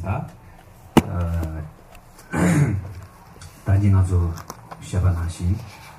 다 다진아조 샤바나시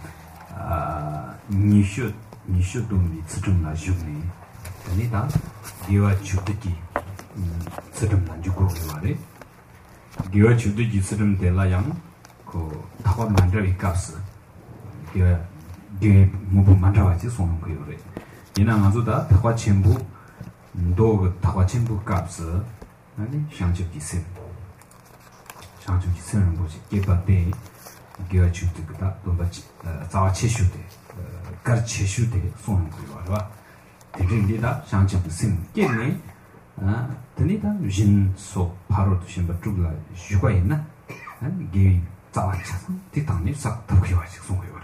니슈 동리 츠tum나 주네 아니다 디와 주드기 츠tum나 주고 말해 디와 주드기 츠tum 데라양 그 타과 만들이 값스 디와 디 무부 만들어지 손은 거요래 이나 가서다 타과 전부 도 타과 전부 값스 아니 상주기 셈 상주기 셈은 뭐지 개바데 기가 주드기다 돈바치 자치슈데 가르치슈데 손은 거요라 대진디다 상주기 셈 깨네 드니다 진소 바로 두신바 죽라 슈가 있나 아니 게 자와차서 뒤당니 싹 더기와지 송거요래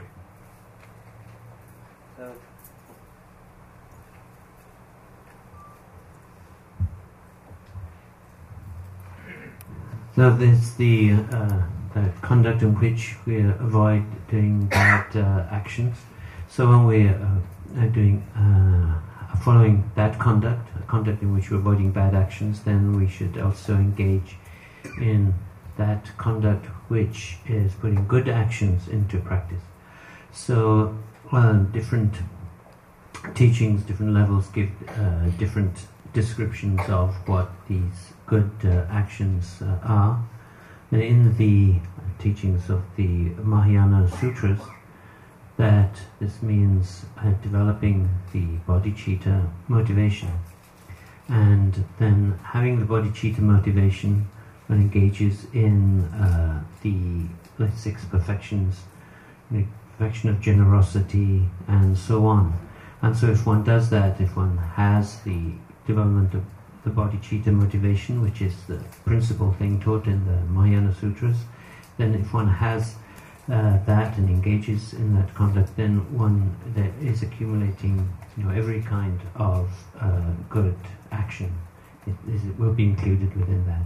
So there's the conduct in which we avoid doing bad actions. So when we are doing following that conduct in which we're avoiding bad actions, then we should also engage in that conduct which is putting good actions into practice. So different teachings, different levels give different descriptions of what these good actions are. And in the teachings of the Mahayana Sutras, that this means developing the bodhicitta motivation. And then having the bodhicitta motivation one engages in the 6 perfections, the perfection of generosity and so on. And so if one does that, if one has the development of the bodhicitta motivation, which is the principal thing taught in the Mahayana Sutras, then if one has that and engages in that conduct, then one that is accumulating, every kind of good action. It will be included within that.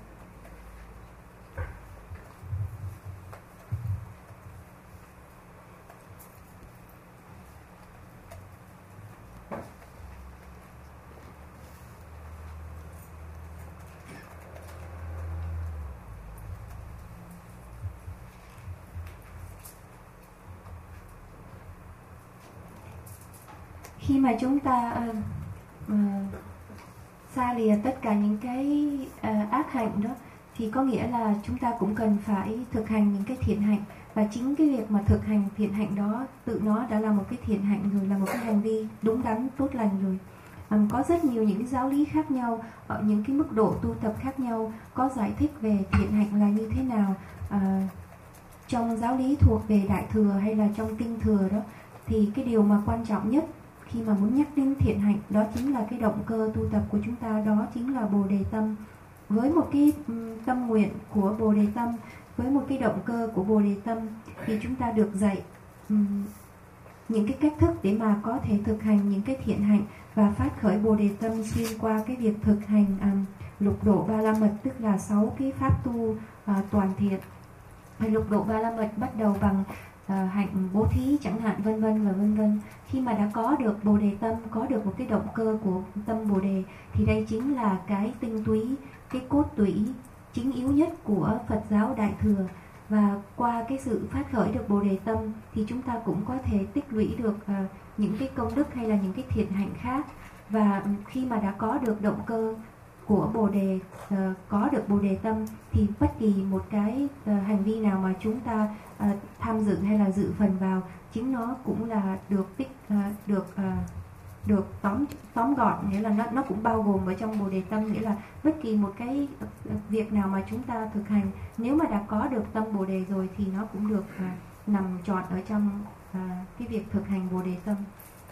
Khi mà chúng ta xa lìa tất cả những cái ác hạnh đó, thì có nghĩa là chúng ta cũng cần phải thực hành những cái thiện hạnh. Và chính cái việc mà thực hành thiện hạnh đó tự nó đã là một cái thiện hạnh rồi, là một cái hành vi đúng đắn, tốt lành rồi. Có rất nhiều những cái giáo lý khác nhau, ở những cái mức độ tu tập khác nhau, có giải thích về thiện hạnh là như thế nào. Trong giáo lý thuộc về Đại Thừa hay là trong Kinh Thừa đó, thì cái điều mà quan trọng nhất khi mà muốn nhắc đến thiện hạnh đó chính là cái động cơ tu tập của chúng ta, đó chính là Bồ Đề Tâm. Với một cái tâm nguyện của Bồ Đề Tâm, với một cái động cơ của Bồ Đề Tâm, thì chúng ta được dạy những cái cách thức để mà có thể thực hành những cái thiện hạnh và phát khởi Bồ Đề Tâm xuyên qua cái việc thực hành lục độ ba la mật, tức là 6 cái pháp tu toàn thiện. Lục độ ba la mật bắt đầu bằng hạnh bố thí chẳng hạn, vân vân và vân vân. Khi mà đã có được Bồ Đề Tâm, có được một cái động cơ của tâm Bồ Đề, thì đây chính là cái tinh túy, cái cốt tủy chính yếu nhất của Phật giáo Đại Thừa. Và qua cái sự phát khởi được Bồ Đề Tâm thì chúng ta cũng có thể tích lũy được những cái công đức hay là những cái thiện hạnh khác. Và khi mà đã có được động cơ của Bồ Đề, có được Bồ Đề Tâm, thì bất kỳ một cái hành vi nào mà chúng ta tham dự hay là dự phần vào, chính nó cũng là được tóm gọn, nghĩa là nó cũng bao gồm ở trong Bồ Đề Tâm. Nghĩa là bất kỳ một cái việc nào mà chúng ta thực hành, nếu mà đã có được tâm Bồ Đề rồi thì nó cũng được nằm trọn ở trong cái việc thực hành Bồ Đề Tâm.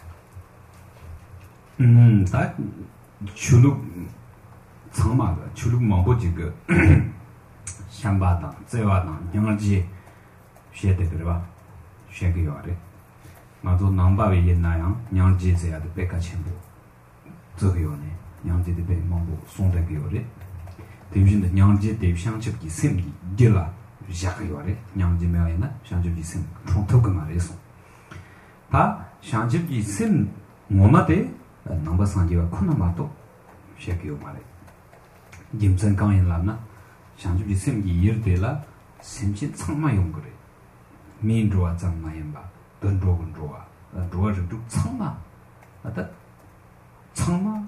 다 출룩 정말 출룩 뭐지 그 샴바당 제와당 영어지 쉐데 그래봐 쉐게요 아래 나도 남바에 있나요 냥지제야도 백가 첨부 저거요네 냥지데 백 뭐고 송대게요래 대신에 냥지 대상적이 셈이 길라 자거요래 냥지메야나 상적이 셈 총토가 말해서 다 상적이 셈 뭐마데 넘버 상지와 코나마도 쉐게요 말해 Jimson Kang in Lana, Shanju the same year de la, Simchin Tsangma Yongre, Mean Draw Zang Mayamba, Don't Draw and Draw to do Tsangma, at that Tsangma,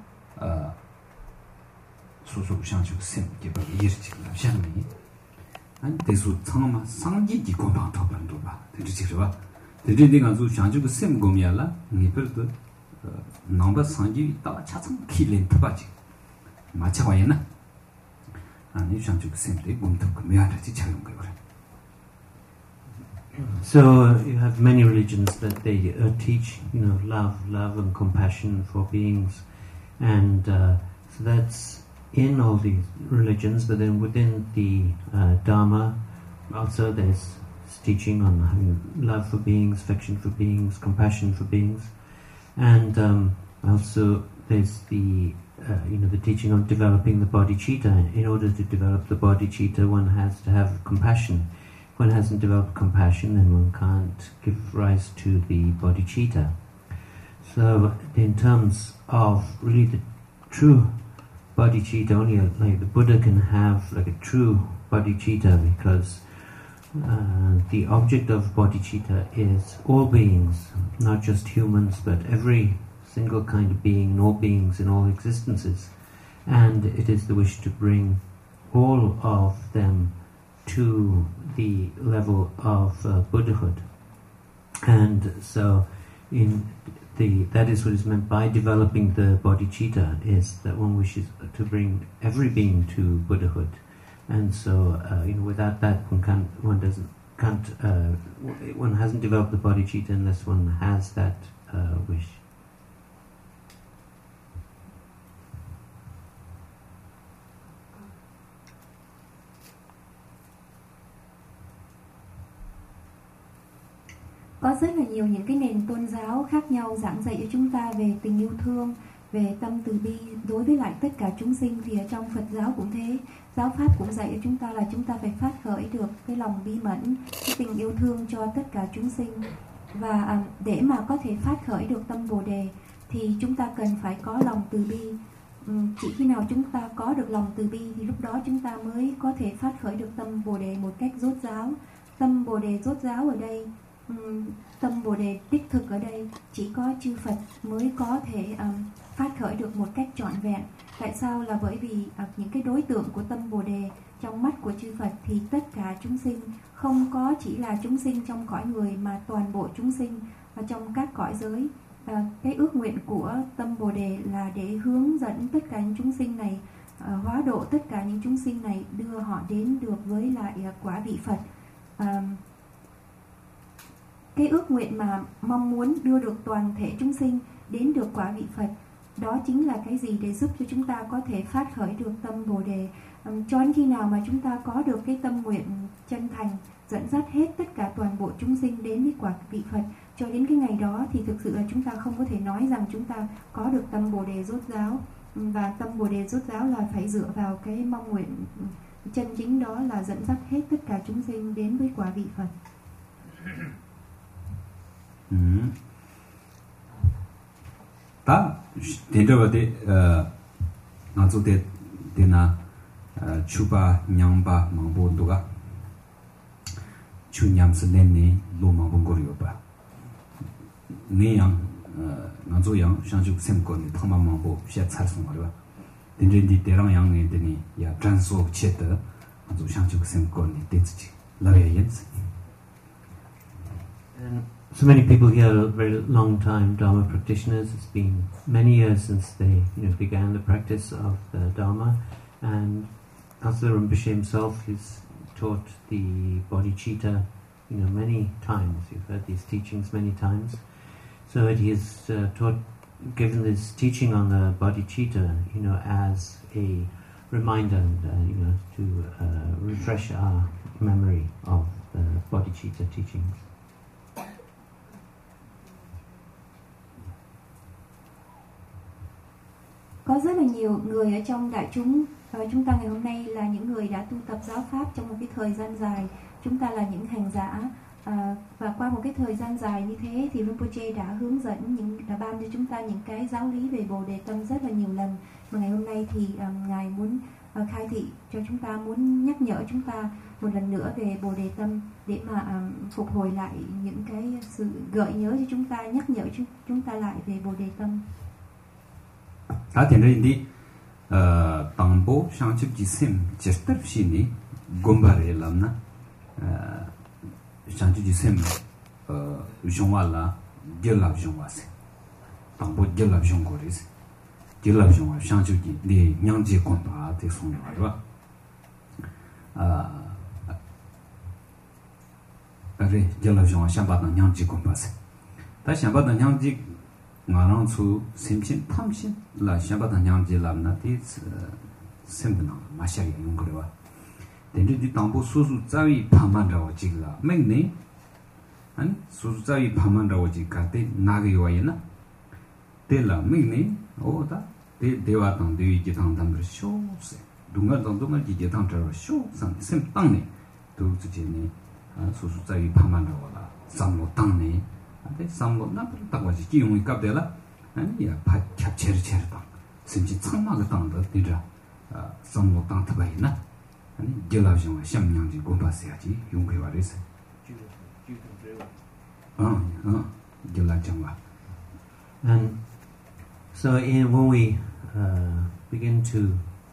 Susu Shanju Sim, give a year to Shanmi, and this would Tsangma Sangi Gomba top and Duba, the Jiva, the reading of Shanju Sim Gomiala, Nipper, number Sangi, Chatham killing Tabaji, Machawayana. So you have many religions that they teach, love and compassion for beings, and so that's in all these religions. But then within the Dharma, also there's teaching on having love for beings, affection for beings, compassion for beings, and also there's the teaching on developing the bodhicitta. In order to develop the bodhicitta, one has to have compassion. If one hasn't developed compassion, then one can't give rise to the bodhicitta. So, in terms of really the true bodhicitta, only like the Buddha can have like a true bodhicitta, because the object of bodhicitta is all beings, not just humans, but every single kind of being and all beings in all existences, and it is the wish to bring all of them to the level of Buddhahood. And so that is what is meant by developing the bodhicitta, is that one wishes to bring every being to Buddhahood. And so without that one hasn't developed the bodhicitta unless one has that wish. Có rất là nhiều những cái nền tôn giáo khác nhau giảng dạy cho chúng ta về tình yêu thương, về tâm từ bi đối với lại tất cả chúng sinh. Thì ở trong Phật giáo cũng thế, giáo pháp cũng dạy cho chúng ta là chúng ta phải phát khởi được cái lòng bi mẫn, cái tình yêu thương cho tất cả chúng sinh. Và để mà có thể phát khởi được tâm Bồ Đề thì chúng ta cần phải có lòng từ bi. Chỉ khi nào chúng ta có được lòng từ bi thì lúc đó chúng ta mới có thể phát khởi được tâm Bồ Đề một cách rốt ráo. Tâm Bồ Đề rốt ráo ở đây, tâm Bồ Đề đích thực ở đây chỉ có chư Phật mới có thể phát khởi được một cách trọn vẹn. Tại sao? Là bởi vì những cái đối tượng của tâm Bồ Đề trong mắt của chư Phật thì tất cả chúng sinh, không có chỉ là chúng sinh trong cõi người mà toàn bộ chúng sinh trong các cõi giới. Cái ước nguyện của tâm Bồ Đề là để hướng dẫn tất cả những chúng sinh này, hóa độ tất cả những chúng sinh này, đưa họ đến được với lại quả vị Phật. Cái ước nguyện mà mong muốn đưa được toàn thể chúng sinh đến được quả vị Phật, đó chính là cái gì để giúp cho chúng ta có thể phát khởi được tâm Bồ Đề. Cho đến khi nào mà chúng ta có được cái tâm nguyện chân thành dẫn dắt hết tất cả toàn bộ chúng sinh đến với quả vị Phật, cho đến cái ngày đó thì thực sự là chúng ta không có thể nói rằng chúng ta có được tâm Bồ Đề rốt ráo. Và tâm Bồ Đề rốt ráo là phải dựa vào cái mong nguyện chân chính, đó là dẫn dắt hết tất cả chúng sinh đến với quả vị Phật. Ta dentro de nazo de na chupa nyamba mambo doga chu nyam se ne lo mambo gorio ba ne yang nazo yang shanju sem ko ni thama mambo pya char song ba dentro di terang yang ne de ni ya transo che de nazo shanju sem ko ni de chi la yens. So many people here are very long time Dharma practitioners. It's been many years since they began the practice of the Dharma, and also Rinpoche himself has taught the bodhicitta many times. You've heard these teachings many times. So he has given this teaching on the bodhicitta as a reminder and to refresh our memory of the bodhicitta teachings. Có rất là nhiều người ở trong đại chúng chúng ta ngày hôm nay là những người đã tu tập giáo pháp trong một cái thời gian dài. Chúng ta là những hành giả, và qua một cái thời gian dài như thế thì Rinpoche đã hướng dẫn, đã ban cho chúng ta những cái giáo lý về Bồ Đề Tâm rất là nhiều lần. Mà ngày hôm nay thì Ngài muốn khai thị cho chúng ta, muốn nhắc nhở chúng ta một lần nữa về Bồ Đề Tâm để mà phục hồi lại những cái sự gợi nhớ cho chúng ta, nhắc nhở chúng ta lại về Bồ Đề Tâm. Thì nên đi tăng bộ sang chụp chỉ xem chỉ tập xin đi gombare làm na sang chụp chỉ xem Jongwa là gelap Jongwa se tăng bộ gelap Jongwa đấy gelap Jongwa sang chụp chỉ đi nhang chỉ con ba thì xong rồi rồi gelap Jongwa sang bắt nhang chỉ con ba se ta sang bắt nhang chỉ ngārāng tsū simshīn tamshīn lā shiāmbātā nyāngjī lām nā tī simbu nā mā shiāyā yung kore wā tēnchū tī tāmbū sūsū tsāwī pāmān rāwa jīg lā mēng nē sūsū tsāwī pāmān rāwa jīg kā tē nāga yuwa yā na tē lā mēng nē o tā tē dēwā tāng dēwī jī tāng tāng rā shō sē dūngā tāng dūngā jī tāng rā shō sāng sim tāng nē tū tsū jī nē sūsū tsāwī pāmān rāwa lā sāng lō tāng nē 데 삼로나 딱와지 기용이 갑데라 아니야 파 캡체르체르다 심지 창마가 땅도 되자 삼로 땅 타바이나 아니 gelabjong xiamnyangji gonbaseyaji yongkwe warese gelabjong. And so when we begin to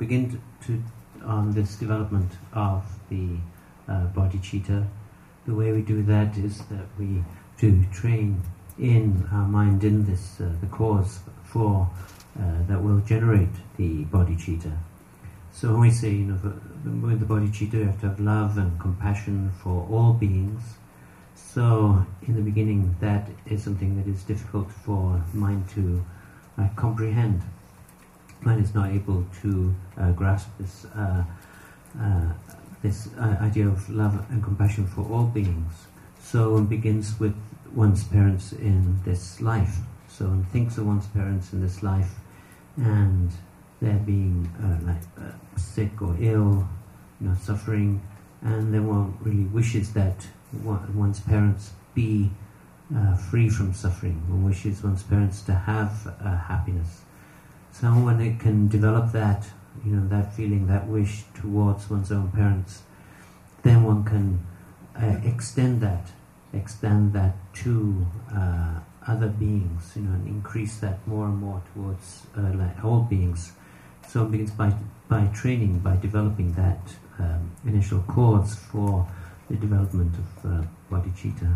on this development of the bodhicitta, the way we do that is that we to train in our mind in this the cause for that will generate the bodhicitta. So when we say, with the bodhicitta you have to have love and compassion for all beings. So in the beginning that is something that is difficult for mind to comprehend. Mind is not able to grasp this idea of love and compassion for all beings. So one begins with one's parents in this life. So one thinks of one's parents in this life, and they're being sick or ill, suffering, and then one really wishes that one's parents be free from suffering. One wishes one's parents to have happiness. So when it can develop that, that feeling, that wish towards one's own parents, then one can extend that to other beings, and increase that more and more towards all beings. So it begins by training, by developing that initial cause for the development of bodhicitta.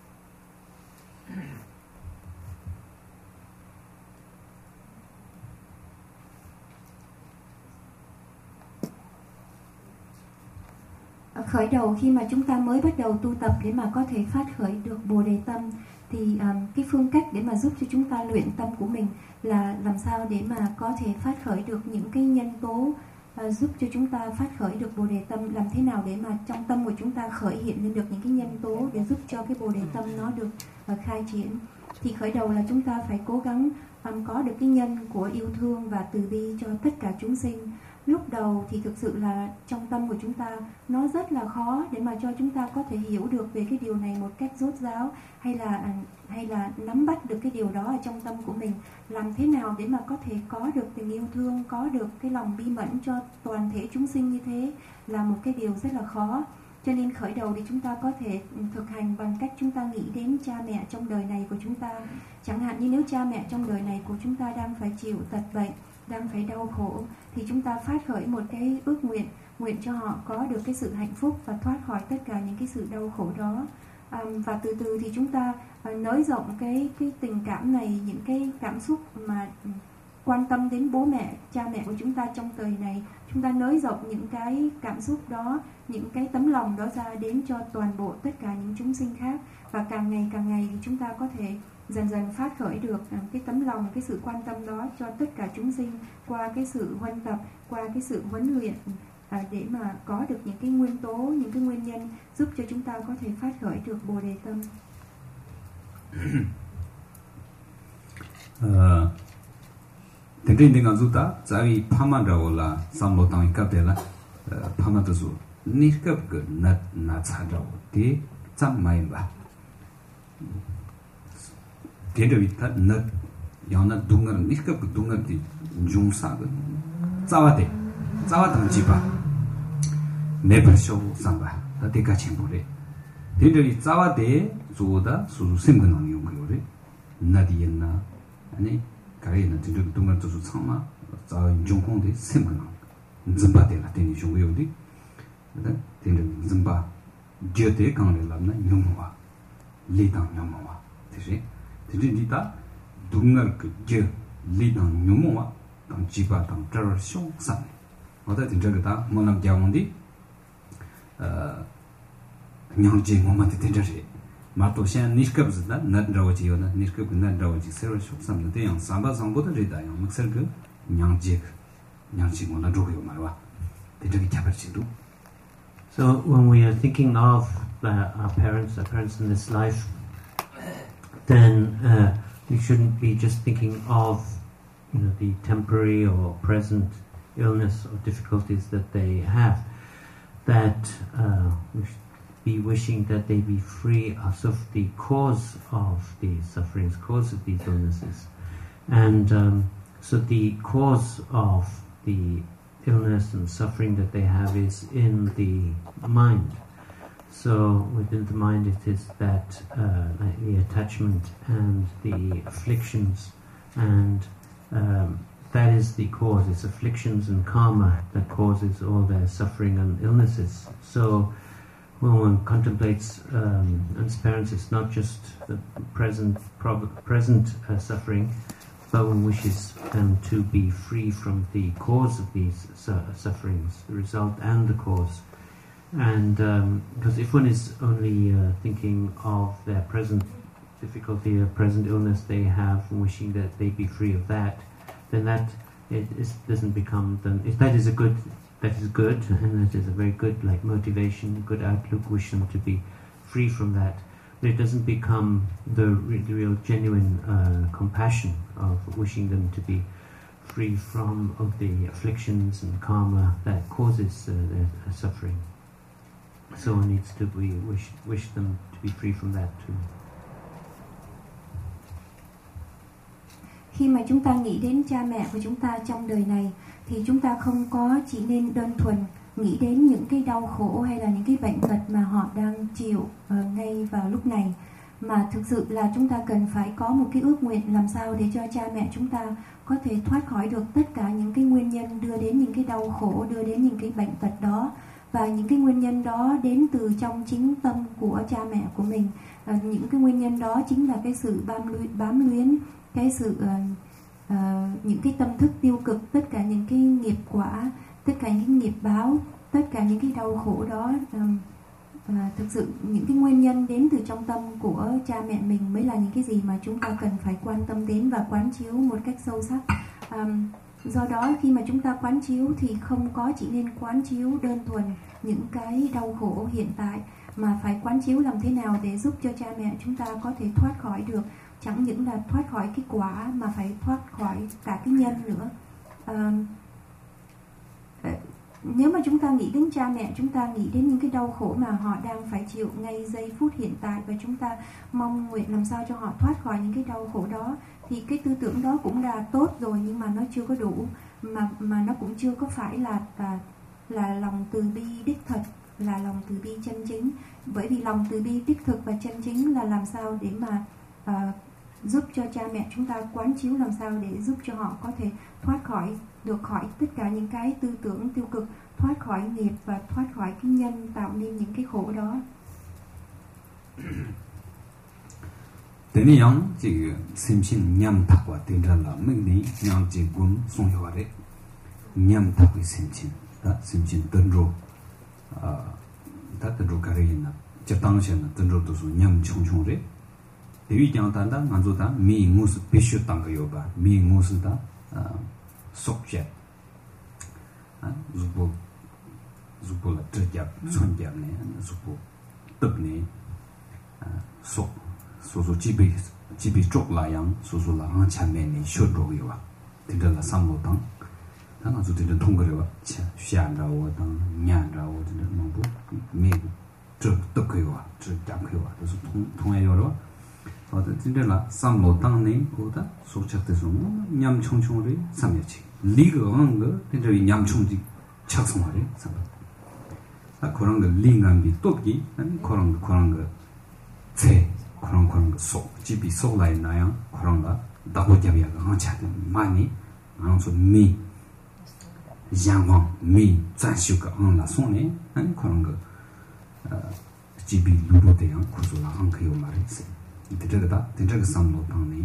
Khởi đầu khi mà chúng ta mới bắt đầu tu tập để mà có thể phát khởi được Bồ Đề Tâm thì cái phương cách để mà giúp cho chúng ta luyện tâm của mình là làm sao để mà có thể phát khởi được những cái nhân tố giúp cho chúng ta phát khởi được Bồ Đề Tâm, làm thế nào để mà trong tâm của chúng ta khởi hiện lên được những cái nhân tố để giúp cho cái Bồ Đề Tâm nó được khai triển. Thì khởi đầu là chúng ta phải cố gắng có được cái nhân của yêu thương và từ bi cho tất cả chúng sinh. Lúc đầu thì thực sự là trong tâm của chúng ta nó rất là khó để mà cho chúng ta có thể hiểu được về cái điều này một cách rốt ráo, hay là nắm bắt được cái điều đó ở trong tâm của mình. Làm thế nào để mà có thể có được tình yêu thương, có được cái lòng bi mẫn cho toàn thể chúng sinh như thế là một cái điều rất là khó. Cho nên khởi đầu thì chúng ta có thể thực hành bằng cách chúng ta nghĩ đến cha mẹ trong đời này của chúng ta. Chẳng hạn như nếu cha mẹ trong đời này của chúng ta đang phải chịu tật bệnh, đang phải đau khổ, thì chúng ta phát khởi một cái ước nguyện cho họ có được cái sự hạnh phúc và thoát khỏi tất cả những cái sự đau khổ đó. Và từ từ thì chúng ta nới rộng cái tình cảm này, những cái cảm xúc mà quan tâm đến bố mẹ, cha mẹ của chúng ta trong đời này, chúng ta nới rộng những cái cảm xúc đó, những cái tấm lòng đó ra đến cho toàn bộ tất cả những chúng sinh khác. Và càng ngày thì chúng ta có thể dần dần phát khởi được cái tấm lòng, cái sự quan tâm đó cho tất cả chúng sinh qua cái sự huân tập, qua cái sự huấn luyện, để mà có được những cái nguyên tố, những cái nguyên nhân giúp cho chúng ta có thể phát khởi được Bồ Đề Tâm. Tenrin dengan zuta, zawi paman rawola samlo tang ikapela paman tuzu nikap ke na chadao di cham mai ba. Tenrin vita na dungar nikap ke dungar di jungsa ke zawade 자와 당지바 매버쇼 삼바 다데가 쳔보레 데들이 자와데 조다 수수 셈근왕 용거요레 나디엔나 아니 가리나 데들 동안 조수 참마 자 용공데 셈근왕 좀바데라 데니 용거요디 데들 좀바 제데 강레람나 용모와 리당 용모와 되지 데들이다 동날 그제 리당 용모와 당 지바 당 저럴 쇼산 어다 진짜다 뭐남 자원디 냥지 뭐만 되는지 마또 현 니스컵즈다 나드라오지요나 니스컵 나드라오지 세월 쇼산데 대양 삼바 상보다 리다요 막설그 냥지 뭐나 조요 말와 되게 잡을지도. So when we are thinking of our parents in this life, then we shouldn't be just thinking of the temporary or present illness or difficulties that they have, that we should be wishing that they be free of the cause of these sufferings, cause of these illnesses. And so the cause of the illness and suffering that they have is in the mind. So within the mind it is that like the attachment and the afflictions, and that is the cause. It's afflictions and karma that causes all their suffering and illnesses. So when one contemplates one's parents, it's not just the present suffering, but one wishes them to be free from the cause of these sufferings, the result and the cause. And because if one is only thinking of their present difficulty or present illness they have, and wishing that they be free of that, then that doesn't become. Then if that is good, and that is a very good motivation, good outlook. Wish them to be free from that. But it doesn't become the real genuine compassion of wishing them to be free from of the afflictions and karma that causes their suffering. So one needs to wish them to be free from that too. Khi mà chúng ta nghĩ đến cha mẹ của chúng ta trong đời này, thì chúng ta không có chỉ nên đơn thuần nghĩ đến những cái đau khổ hay là những cái bệnh tật mà họ đang chịu ngay vào lúc này, mà thực sự là chúng ta cần phải có một cái ước nguyện làm sao để cho cha mẹ chúng ta có thể thoát khỏi được tất cả những cái nguyên nhân đưa đến những cái đau khổ, đưa đến những cái bệnh tật đó. Và những cái nguyên nhân đó đến từ trong chính tâm của cha mẹ của mình. Những cái nguyên nhân đó chính là cái sự bám luyến, cái sự những cái tâm thức tiêu cực, tất cả những cái nghiệp quả, tất cả những nghiệp báo, tất cả những cái đau khổ đó. Thực sự những cái nguyên nhân đến từ trong tâm của cha mẹ mình mới là những cái gì mà chúng ta cần phải quan tâm đến và quán chiếu một cách sâu sắc. Do đó khi mà chúng ta quán chiếu thì không có chỉ nên quán chiếu đơn thuần những cái đau khổ hiện tại, mà phải quán chiếu làm thế nào để giúp cho cha mẹ chúng ta có thể thoát khỏi được, chẳng những là thoát khỏi cái quả mà phải thoát khỏi cả cái nhân nữa. Nếu mà chúng ta nghĩ đến cha mẹ, chúng ta nghĩ đến những cái đau khổ mà họ đang phải chịu ngay giây phút hiện tại, và chúng ta mong nguyện làm sao cho họ thoát khỏi những cái đau khổ đó, thì cái tư tưởng đó cũng là tốt rồi, nhưng mà nó chưa có đủ, mà nó cũng chưa có phải là lòng từ bi đích thực, là lòng từ bi chân chính. Bởi vì lòng từ bi đích thực và chân chính là làm sao để mà giúp cho cha mẹ chúng ta quán chiếu làm sao để giúp cho họ có thể thoát khỏi tất cả những cái tư tưởng tiêu cực, thoát khỏi nghiệp và thoát khỏi cái nhân tạo nên những cái khổ đó. Thế nên yang chỉ xem xin nhằm thắc qua tiền ra là mình đi yang chỉ cũng xong hiệu đấy nhằm thắc với xem xin tân rô ta tân rô cái gì nè chỉ tăng xem là tân rô tôi số nhằm chung đấy. Thế vì chẳng ta đã ngăn ta mi ngu sự biết sự tăng cái yếu ba mi ngu sự ta sốc chết giúp là trực tiếp xuân đẹp này giúp tập này sốc số chỉ bị chọc lại yang số là hàng trăm mẹ này sốt rồi yếu à thì đó là sang một tháng tháng nào thì thông cái rồi xả rau tăng nhả rau thì nó mong bố mẹ trực tập cái yếu à trực chạm cái yếu à đó thông ai rồi đó thì đó là sang một tháng này của ta số chắc là số nhằm chung đấy sang nhật lý cái ngang cái thì rồi nhằm chung gì 착성하래 상 아 그런 거 링감비 또기 아니 그런 거제 그런 거 집이 속라이 나야 그런 거 다고 잡이야가 한차도 많이 안서 미 양왕 미 잔슈가 안라 손에 아니 그런 거 집이 루로대양 고소라 한그요 말했어 이들다 된저가 삼로 방네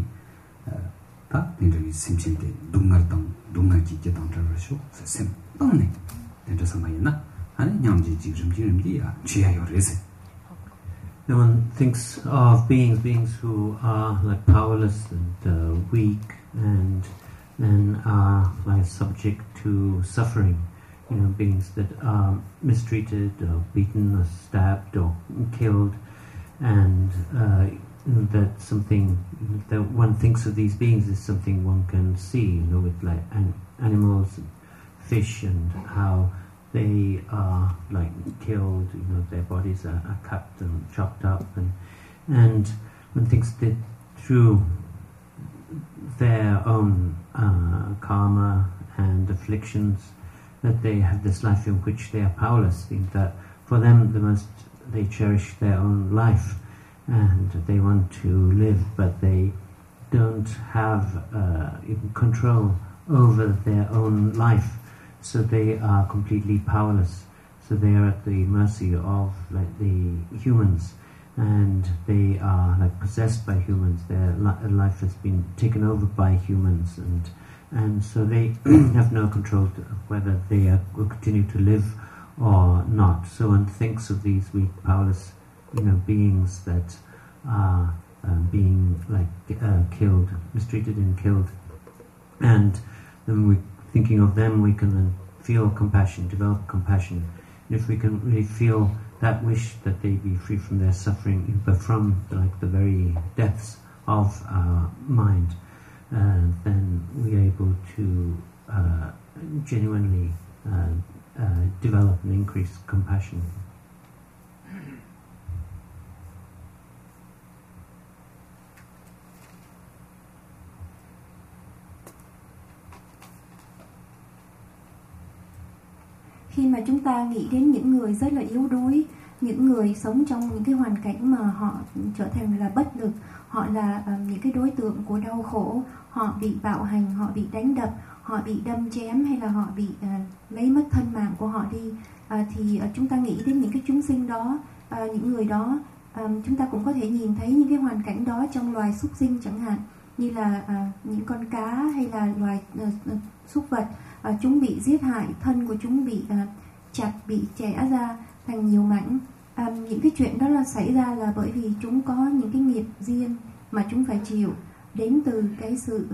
다 된저기 심심대 동날기 계단들으쇼 셈 빵네 된저 상마이나 아니 냠지 지름지름디야 지야요레세. No one thinks of beings who are like powerless and weak and are like subject to suffering. You know, beings that are mistreated or beaten or stabbed or killed, and that something that one thinks of these beings is something one can see. You know, with like animals, and fish, and how they are like killed, you know, their bodies are cut and chopped up, and one thinks that through their own karma and afflictions that they have this life in which they are powerless, that for them they cherish their own life and they want to live, but they don't have control over their own life. So they are completely powerless. So they are at the mercy of like the humans, and they are like possessed by humans. Their life has been taken over by humans, and so they have no control of whether they will continue to live or not. So one thinks of these weak, powerless, beings that are being like killed, mistreated and killed, and then we. Thinking of them, we can then feel compassion, develop compassion. And if we can really feel that wish that they be free from their suffering, but from like the very depths of our mind, then we are able to genuinely develop and increase compassion. Khi mà chúng ta nghĩ đến những người rất là yếu đuối, những người sống trong những cái hoàn cảnh mà họ trở thành là bất lực, họ là những cái đối tượng của đau khổ, họ bị bạo hành, họ bị đánh đập, họ bị đâm chém, hay là họ bị lấy mất thân mạng của họ đi, thì chúng ta nghĩ đến những cái chúng sinh đó, những người đó, chúng ta cũng có thể nhìn thấy những cái hoàn cảnh đó trong loài súc sinh chẳng hạn, như là những con cá hay là loài súc vật. Chúng bị giết hại, thân của chúng bị chặt, bị chẻ ra thành nhiều mảnh. Những cái chuyện đó là xảy ra là bởi vì chúng có những cái nghiệp riêng mà chúng phải chịu, đến từ cái sự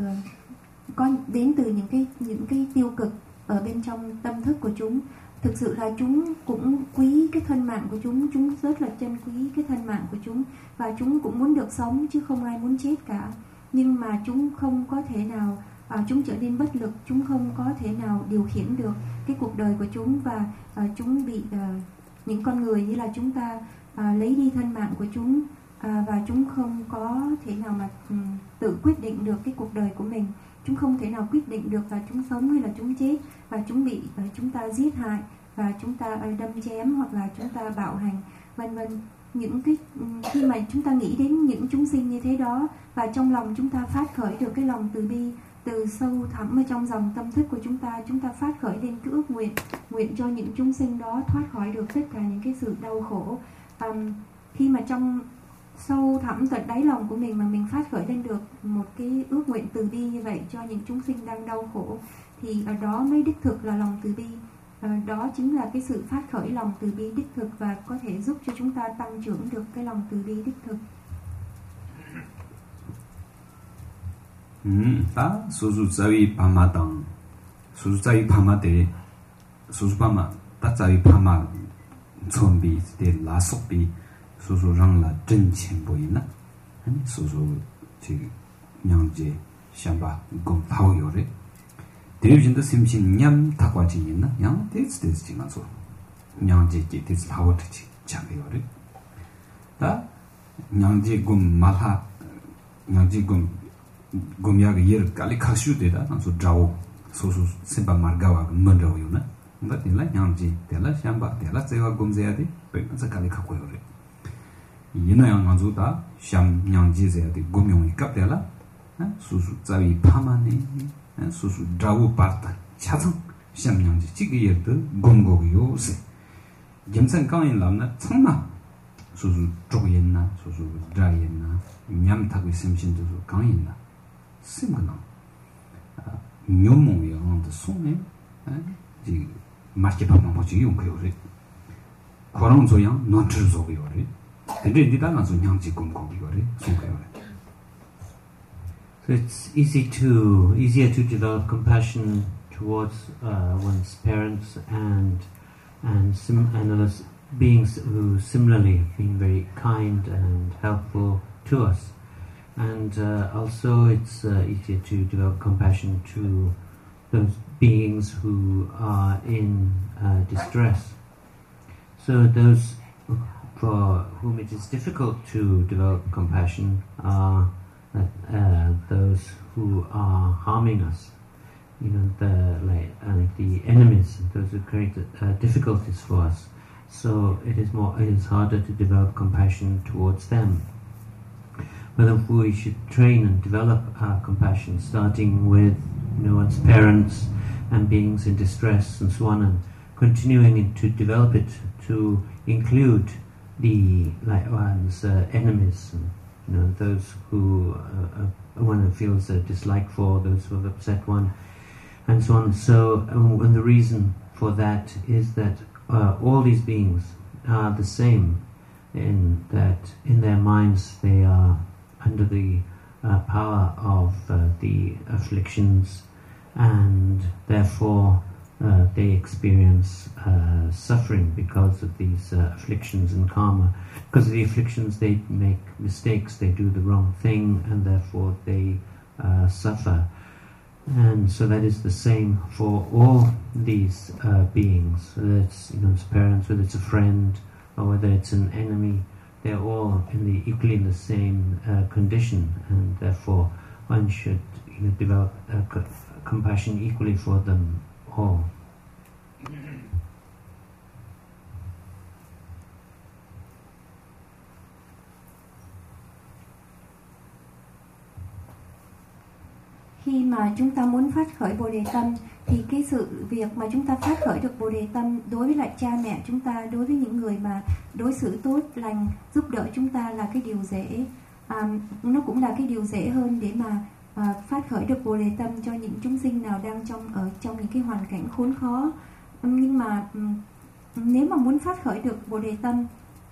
đến từ những cái tiêu cực ở bên trong tâm thức của chúng. Thực sự là chúng cũng quý cái thân mạng của chúng rất là trân quý cái thân mạng của chúng, và chúng cũng muốn được sống chứ không ai muốn chết cả. Nhưng mà chúng không có thể nào, chúng trở nên bất lực, chúng không có thể nào điều khiển được cái cuộc đời của chúng, và chúng bị những con người như là chúng ta lấy đi thân mạng của chúng, và chúng không có thể nào mà tự quyết định được cái cuộc đời của mình. Chúng không thể nào quyết định được là chúng sống hay là chúng chết, và chúng bị chúng ta giết hại, và chúng ta đâm chém, hoặc là chúng ta bạo hành, vân vân. Những cái khi mà chúng ta nghĩ đến những chúng sinh như thế đó, và trong lòng chúng ta phát khởi được cái lòng từ bi từ sâu thẳm ở trong dòng tâm thức của chúng ta phát khởi lên cái ước nguyện cho những chúng sinh đó thoát khỏi được tất cả những cái sự đau khổ. Khi mà trong sâu thẳm tận đáy lòng của mình mà mình phát khởi lên được một cái ước nguyện từ bi như vậy cho những chúng sinh đang đau khổ, thì ở đó mới đích thực là lòng từ bi. Đó chính là cái sự phát khởi lòng từ bi đích thực, và có thể giúp cho chúng ta tăng trưởng được cái lòng từ bi đích thực. 다 수수자위 파마당 수수자위 파마데 수수파마 따자위 파마 좀비 데 라속비 수수랑라真情 보이나 아니 수수 지 냥제 샴바 공 파오요레 대리진도 심신 냠 타과지 있나 양 데스 지마소 냥제 지 데스 파오트지 장요레 다 냥제 공 말하 냥제 공 gomyaga yer kali khashu de da so jaw so simpa margawa mandaw yuna Nga tila nyangji, tila shamba, tila tsewa gomzeya di pekna tsa kali kakwa yore. Yina yang nga zu ta sham nyangji zeya di gomyongi kap tila susu tsawi pama ni susu drawu parta chazang sham nyangji chigi yerda gomgogi yo se. Gemsan kangin lamna tsangma susu chogyen na, susu drayen na, nyam tagwi semshin duzu kangin na simga na nyomong ya nga da songme ji marke pama mochi yung kayo re korang zo yang non-chir zo kayo re tenre di da nga zo nyangji gomgogi yo re song kayo re. So it's easier to develop compassion towards one's parents and others beings who similarly have been very kind and helpful to us, and also it's easier to develop compassion to those beings who are in distress. So those for whom it is difficult to develop compassion are those who are harming us, the enemies, those who create difficulties for us. So it is harder to develop compassion towards them. But if we should train and develop compassion, starting with one's parents and beings in distress and so on, and continuing to develop it to include one's enemies, and those who one feels a dislike for, those who have upset one, and so on. So, and the reason for that is that all these beings are the same, in that in their minds they are under the power of the afflictions, and therefore they experience suffering because of these afflictions and karma. Because of the afflictions they make mistakes, they do the wrong thing, and therefore they suffer. And so that is the same for all these beings, whether it's its parents, whether it's a friend, or whether it's an enemy. They're all equally in the same condition, and therefore one should develop compassion equally for them all. Khi mà chúng ta muốn phát khởi Bồ Đề Tâm thì cái sự việc mà chúng ta phát khởi được Bồ Đề Tâm đối với lại cha mẹ chúng ta, đối với những người mà đối xử tốt lành, giúp đỡ chúng ta là cái điều dễ. Nó cũng là cái điều dễ hơn để mà phát khởi được Bồ Đề Tâm cho những chúng sinh nào đang ở trong những cái hoàn cảnh khốn khó. Nhưng mà nếu mà muốn phát khởi được Bồ Đề Tâm,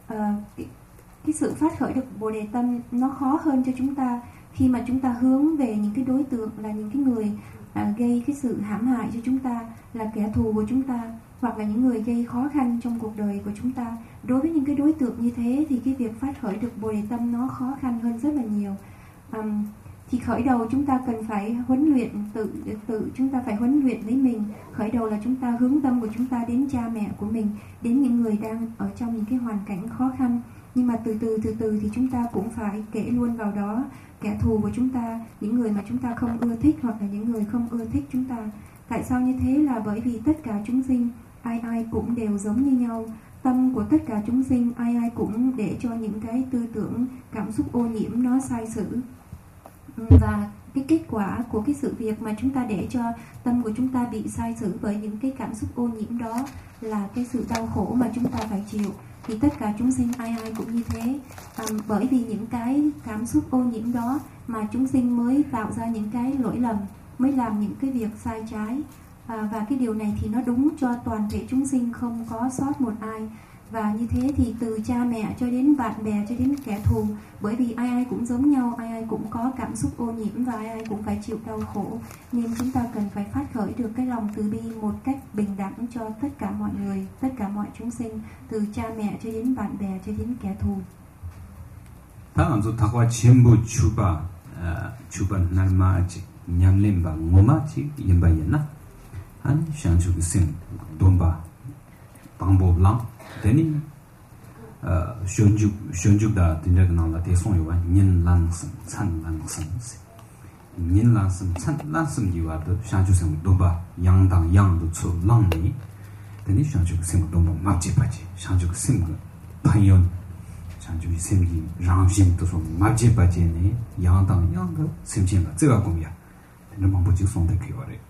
cái sự phát khởi được Bồ Đề Tâm nó khó hơn cho chúng ta khi mà chúng ta hướng về những cái đối tượng là những cái người gây cái sự hãm hại cho chúng ta, là kẻ thù của chúng ta, hoặc là những người gây khó khăn trong cuộc đời của chúng ta. Đối với những cái đối tượng như thế thì cái việc phát khởi được Bồ Đề Tâm nó khó khăn hơn rất là nhiều. Thì khởi đầu chúng ta cần phải huấn luyện tự chúng ta phải huấn luyện lấy mình. Khởi đầu là chúng ta hướng tâm của chúng ta đến cha mẹ của mình, đến những người đang ở trong những cái hoàn cảnh khó khăn. Nhưng mà từ từ thì chúng ta cũng phải kể luôn vào đó kẻ thù của chúng ta, những người mà chúng ta không ưa thích, hoặc là những người không ưa thích chúng ta. Tại sao như thế? Là bởi vì tất cả chúng sinh ai cũng đều giống như nhau. Tâm của tất cả chúng sinh ai cũng để cho những cái tư tưởng, cảm xúc ô nhiễm nó sai sử. Và cái kết quả của cái sự việc mà chúng ta để cho tâm của chúng ta bị sai sử bởi những cái cảm xúc ô nhiễm đó là cái sự đau khổ mà chúng ta phải chịu. Thì tất cả chúng sinh ai cũng như thế. Bởi vì những cái cảm xúc ô nhiễm đó mà chúng sinh mới tạo ra những cái lỗi lầm, mới làm những cái việc sai trái. Và cái điều này thì nó đúng cho toàn thể chúng sinh, không có sót một ai. Và như thế thì từ cha mẹ cho đến bạn bè cho đến kẻ thù, bởi vì ai cũng giống nhau, ai cũng có cảm xúc ô nhiễm và ai cũng phải chịu đau khổ, nên chúng ta cần phải phát khởi được cái lòng từ bi một cách bình đẳng cho tất cả mọi người, tất cả mọi chúng sinh, từ cha mẹ cho đến bạn bè cho đến kẻ thù. 다만 저 타과 전부 주바 날마지 냠렘바 ngo마지 임바였나 한 샹주기 생 돈바 방법랑 되니 현죽다 된다고나라 대송요와 년랑성 찬랑성 년랑성 찬랑성 이와도 샹주생 돈바 양당 양도 출랑니 되니 샹주 셈 너무 막지 바지 샹주 셈 판연 샹주 셈기 랑신 도서 막지 바지네 양당 양도 셈진가 제가 공이야 되는 방법이 손대 그거래.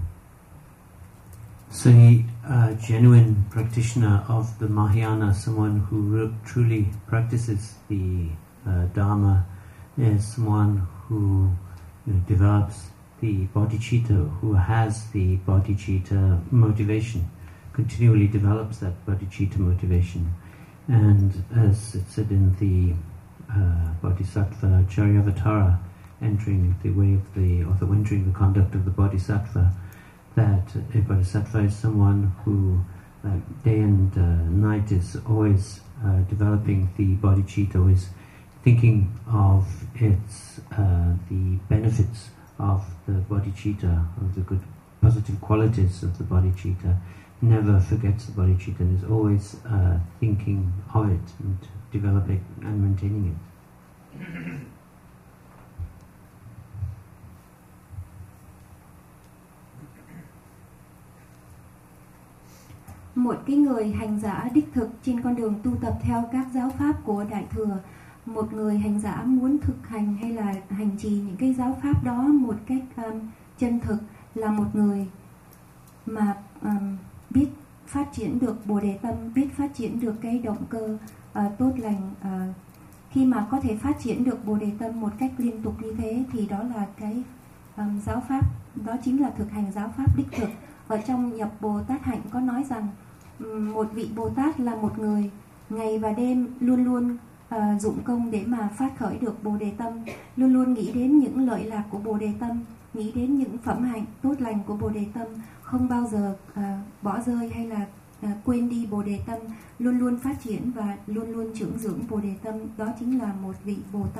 So a genuine practitioner of the Mahayana, someone who truly practices the Dharma, is someone who develops the bodhicitta, who has the bodhicitta motivation, continually develops that bodhicitta motivation. And as it said in the Bodhisattva Charyavatara, entering the way of entering the conduct of the Bodhisattva, that a Bodhisattva is someone who day and night is always developing the bodhicitta, always thinking of its the benefits of the bodhicitta, of the good positive qualities of the bodhicitta, never forgets the bodhicitta and is always thinking of it and developing and maintaining it. Một cái người hành giả đích thực trên con đường tu tập theo các giáo pháp của Đại Thừa, một người hành giả muốn thực hành hay là hành trì những cái giáo pháp đó một cách chân thực, là một người mà biết phát triển được Bồ Đề tâm, biết phát triển được cái động cơ tốt lành. Khi mà có thể phát triển được Bồ Đề tâm một cách liên tục như thế thì đó là cái giáo pháp, đó chính là thực hành giáo pháp đích thực. Ở trong nhập Bồ Tát hạnh có nói rằng một vị Bồ Tát là một người ngày và đêm luôn luôn dụng công để mà phát khởi được Bồ Đề tâm, luôn luôn nghĩ đến những lợi lạc của Bồ Đề tâm, nghĩ đến những phẩm hạnh tốt lành của Bồ Đề tâm, không bao giờ bỏ rơi hay là quên đi Bồ Đề tâm, luôn luôn phát triển và luôn luôn trưởng dưỡng Bồ Đề tâm. Đó chính là một vị Bồ Tát.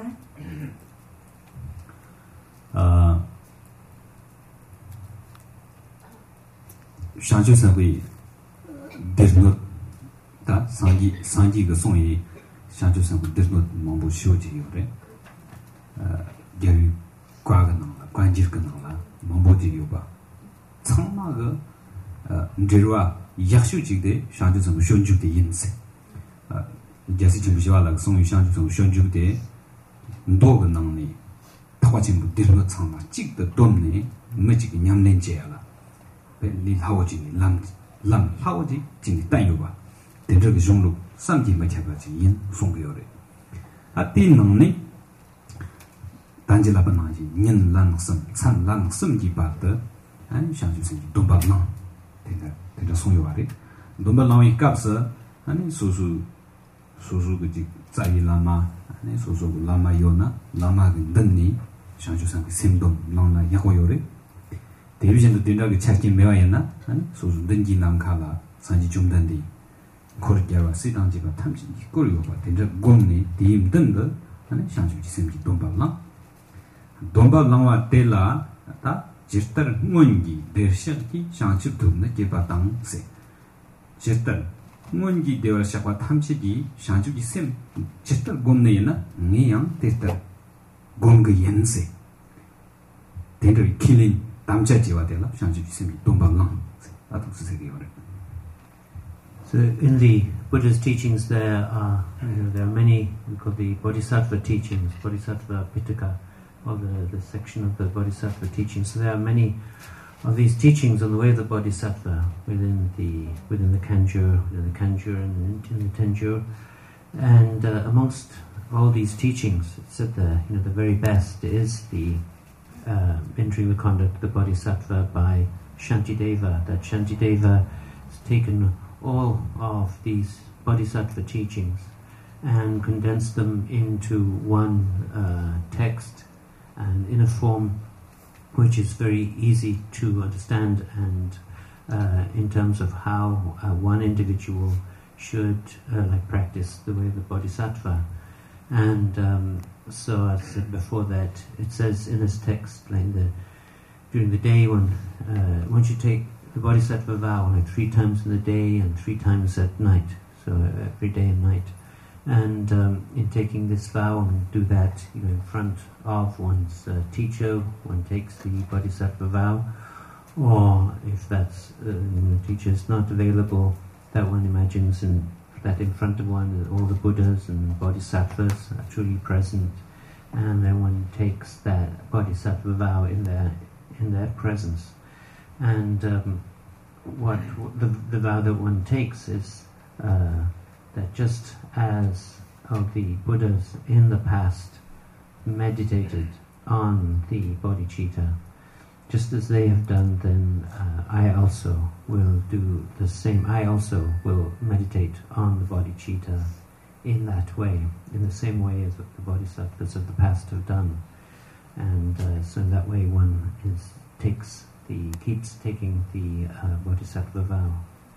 Sáng chủ xã hội there's not that sanji cái song yi sáng chủ xã hội there's not mong bộ siêu gì rồi giáo dục qua cái năng là quan trọng cái năng là mong bộ gì rồi ba chẳng mà cái rồi giác siêu gì đấy sáng chủ xã hội xuân chúc đấy yên sẽ giả sử chúng ta là song yi sáng chủ xã hội xuân chúc đấy nhiều cái năng này thắc mắc chính there's not chẳng mà chỉ cái đom này mấy chỉ cái nhắm lên chơi là li hao ji lam hao ji jing dan yu ba den zhe ge zhong lu sam ji ma cha ba ji yin song ge yo de a ti nang ni dan ji la ba na ji yin lan sam chan lan sam ji ba de an xiang ju sen dong ba na den de song yu ba de dong ba na yi ka se an su ge ji zai yi la ma an su ge la ma yo na la ma ge den ni xiang ju sen ge sim dong lang la ya ho yo de 대비전도 된다고 찾긴 매와였나? 아니 소소 던지 남카라 산지 중단디 코르기와 시당지가 탐진 이끌고 봐 된다 공니 디임든도 아니 상주지 셈지 돈발나 돈발랑와 텔라 다 지스터 문기 대셔기 상주도는 개바당세 지스터 문기 대와샤과 탐식이 상주지 셈 지스터 공내나 니양 대스터 공그 연세 된다 킬링 So in the Buddha's teachings there are many, we call the Bodhisattva teachings, Bodhisattva Pitaka, or the section of the Bodhisattva teachings. So there are many of these teachings on the way of the Bodhisattva within the Kanjur, and in the Tenjur. And amongst all these teachings, it's said the very best is the entering the conduct of the Bodhisattva by Shantideva, that Shantideva has taken all of these Bodhisattva teachings and condensed them into one text and in a form which is very easy to understand, and in terms of how one individual should practice the way of the Bodhisattva. And so as I said before that, it says in this text, during the day when once you take the Bodhisattva vow, 3 times in the day and 3 times at night, so every day and night. And in taking this vow, and do that in front of one's teacher, one takes the Bodhisattva vow, Or if that's the teacher is not available, that one imagines that in front of one all the Buddhas and Bodhisattvas are truly present, and then one takes that Bodhisattva vow in their presence. And what the vow that one takes is that just as the Buddhas in the past meditated on the bodhicitta, just as they have done, then I also will do the same. I also will meditate on the bodhicitta in that way, in the same way as what the bodhisattvas of the past have done. And so in that way one keeps taking the bodhisattva vow.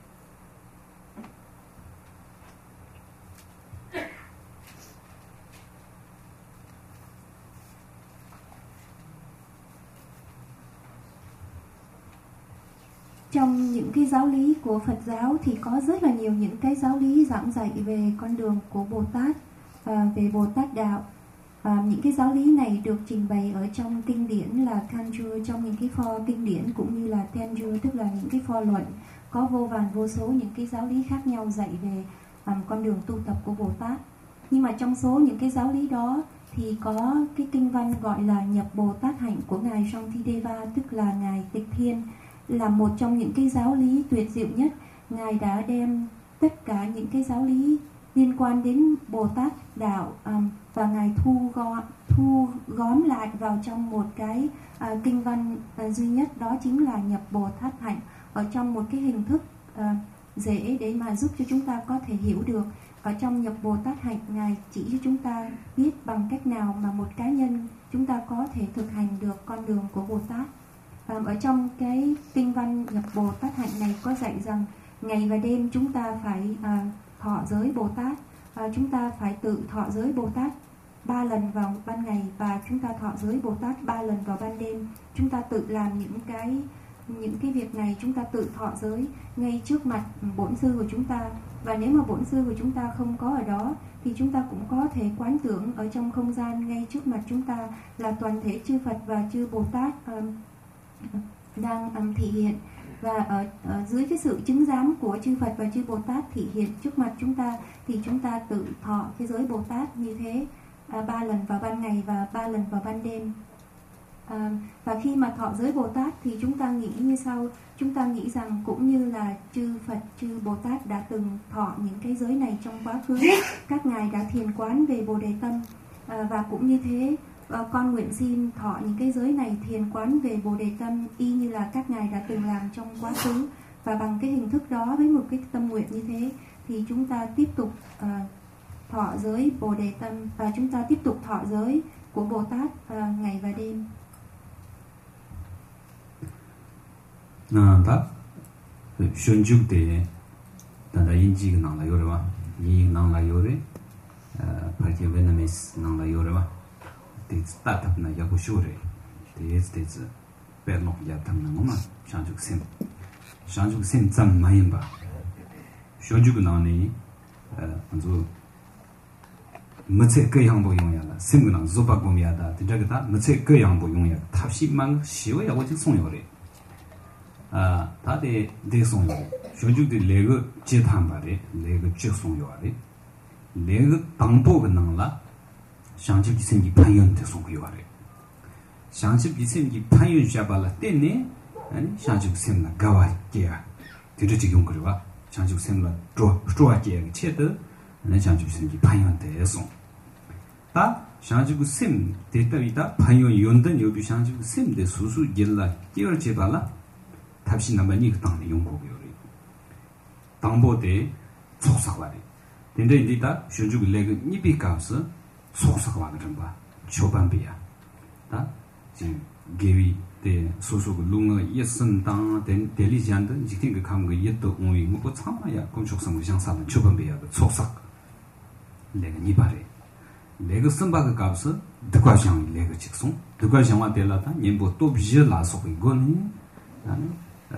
Trong những cái giáo lý của Phật giáo thì có rất là nhiều những cái giáo lý giảng dạy về con đường của Bồ Tát, về Bồ Tát đạo. Những cái giáo lý này được trình bày ở trong kinh điển là Kanjur, trong những cái pho kinh điển, cũng như là Tenjur, tức là những cái pho luận. Có vô vàn vô số những cái giáo lý khác nhau dạy về con đường tu tập của Bồ Tát. Nhưng mà trong số những cái giáo lý đó thì có cái kinh văn gọi là nhập Bồ Tát hạnh của Ngài Shantideva, tức là Ngài Tịch Thiên, là một trong những cái giáo lý tuyệt diệu nhất. Ngài đã đem tất cả những cái giáo lý liên quan đến Bồ Tát đạo và Ngài thu gom lại vào trong một cái kinh văn duy nhất, đó chính là nhập Bồ Tát hạnh, ở trong một cái hình thức dễ để mà giúp cho chúng ta có thể hiểu được. Ở trong nhập Bồ Tát hạnh, Ngài chỉ cho chúng ta biết bằng cách nào mà một cá nhân chúng ta có thể thực hành được con đường của Bồ Tát. Ở trong cái kinh văn nhập Bồ Tát hạnh này có dạy rằng ngày và đêm chúng ta phải thọ giới Bồ Tát, chúng ta phải tự thọ giới Bồ Tát 3 lần vào ban ngày, và chúng ta thọ giới Bồ Tát 3 lần vào ban đêm. Chúng ta tự làm những cái việc này, chúng ta tự thọ giới ngay trước mặt bổn sư của chúng ta. Và nếu mà bổn sư của chúng ta không có ở đó thì chúng ta cũng có thể quán tưởng ở trong không gian ngay trước mặt chúng ta là toàn thể chư Phật và chư Bồ Tát đang thị hiện. Và ở dưới cái sự chứng giám của chư Phật và chư Bồ Tát thị hiện trước mặt chúng ta thì chúng ta tự thọ cái giới Bồ Tát như thế 3 lần vào ban ngày và 3 lần vào ban đêm. Và khi mà thọ giới Bồ Tát thì chúng ta nghĩ như sau: chúng ta nghĩ rằng cũng như là chư Phật, chư Bồ Tát đã từng thọ những cái giới này trong quá khứ, các ngài đã thiền quán về Bồ Đề Tâm, và cũng như thế con nguyện xin thọ những cái giới này thiền quán về Bồ Đề Tâm y như là các ngài đã từng làm trong quá khứ. Và bằng cái hình thức đó, với một cái tâm nguyện như thế, thì chúng ta tiếp tục thọ giới Bồ Đề Tâm, và chúng ta tiếp tục thọ giới của Bồ Tát ngày và đêm. 다 shunjuk de da inji nang la yore wa yi nang la yore parti Vietnamese nang la yore wa de startup na ya ko shure de perno ya tam na ma shanjuk sem zam ma yin ba shunjuk nang ni anzo metse ge yang bo yong ya la sem nang zo ba gom ya da de ge da metse ge yang bo yong ya ta shi mang xi wo ya wo ji song yore 다들 대송요. 쇼주들 레그 제탄바리 레그 즉송요아리 레그 방법은 능라 상집이 생기 판연 대송요아리 상집이 생기 판연 잡발라 때네 아니 상집 생나 가와게야 들으지 용거와 상집 생나 좋아게 체드 아니 상집 생기 판연 대송 다 상집 생 대다위다 판연 연된 여비 상집 생대 수수 길라 끼어 제발라 탑시 남만이 그 당의 용고요리 당보대 속삭와리 근데 이다 쇼주고 레그 니비가스 속삭와 그런 봐 초반비야 다 지금 게위 대 소소고 룽어 예선당 된 델리지안도 이제 그 감거 예도 오이 뭐 참아야 공적성을 상사는 초반비야 속삭 레그 니바레 레그 선바그 값스 드과장 레그 직송 드과장와 델라다 님보 또 비질라 속고 이거는 나는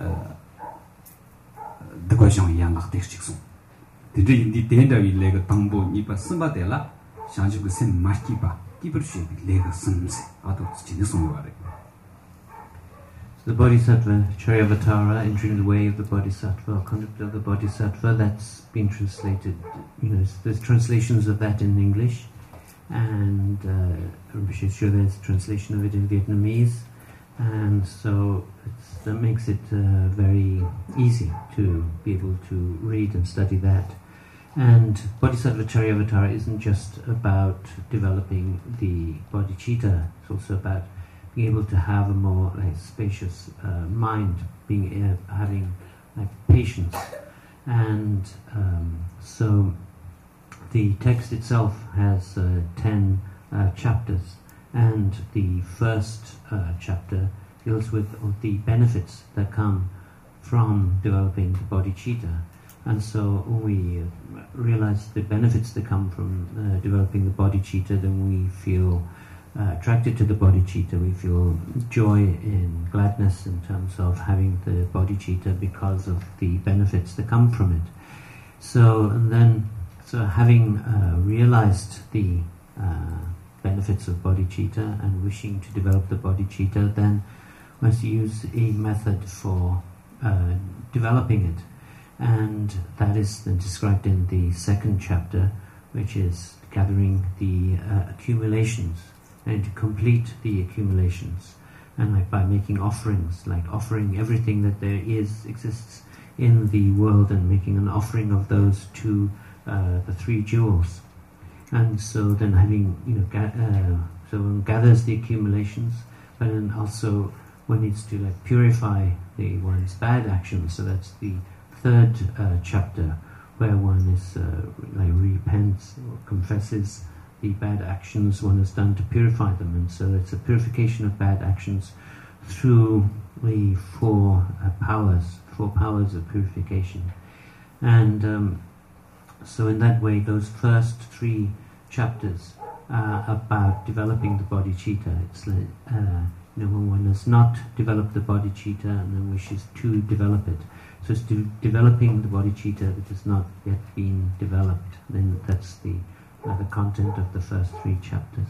드과장 양각 대식송 드르 인디 덴다위 레가 당보 니바 스바데라 샹지고 셈 마키바 기버슈 레가 섬세 아도 진의 송요아레. The Bodhisattva Charyavatara, entering the way of the Bodhisattva, or conduct of the Bodhisattva, that's been translated, there's translations of that in English, and I'm sure there's translation of it in Vietnamese, and so that makes it very easy to be able to read and study that. And Bodhisattva Charyavatara isn't just about developing the bodhicitta, it's also about being able to have a more spacious mind, having patience. And so the text itself has 10 chapters, and the first chapter deals with the benefits that come from developing the bodhicitta. And so when we realize the benefits that come from developing the bodhicitta, then we feel attracted to the bodhicitta. We feel joy and gladness in terms of having the bodhicitta because of the benefits that come from it. So having realized the benefits of bodhicitta and wishing to develop the bodhicitta, then we must use a method for developing it. And that is then described in the second chapter, which is gathering the accumulations and to complete the accumulations. And by making offerings, like offering everything that there exists in the world, and making an offering of those to the three jewels. And so then having, so one gathers the accumulations, but then also one needs to purify one's bad actions. So that's the third chapter, where one is repents or confesses the bad actions one has done to purify them. And so it's a purification of bad actions through the four powers of purification. And so in that way, those first 3 chapters are about developing the bodhicitta. It's like when one has not developed the bodhicitta and then wishes to develop it. So it's developing the bodhicitta that has not yet been developed. Then that's the content of the first 3 chapters.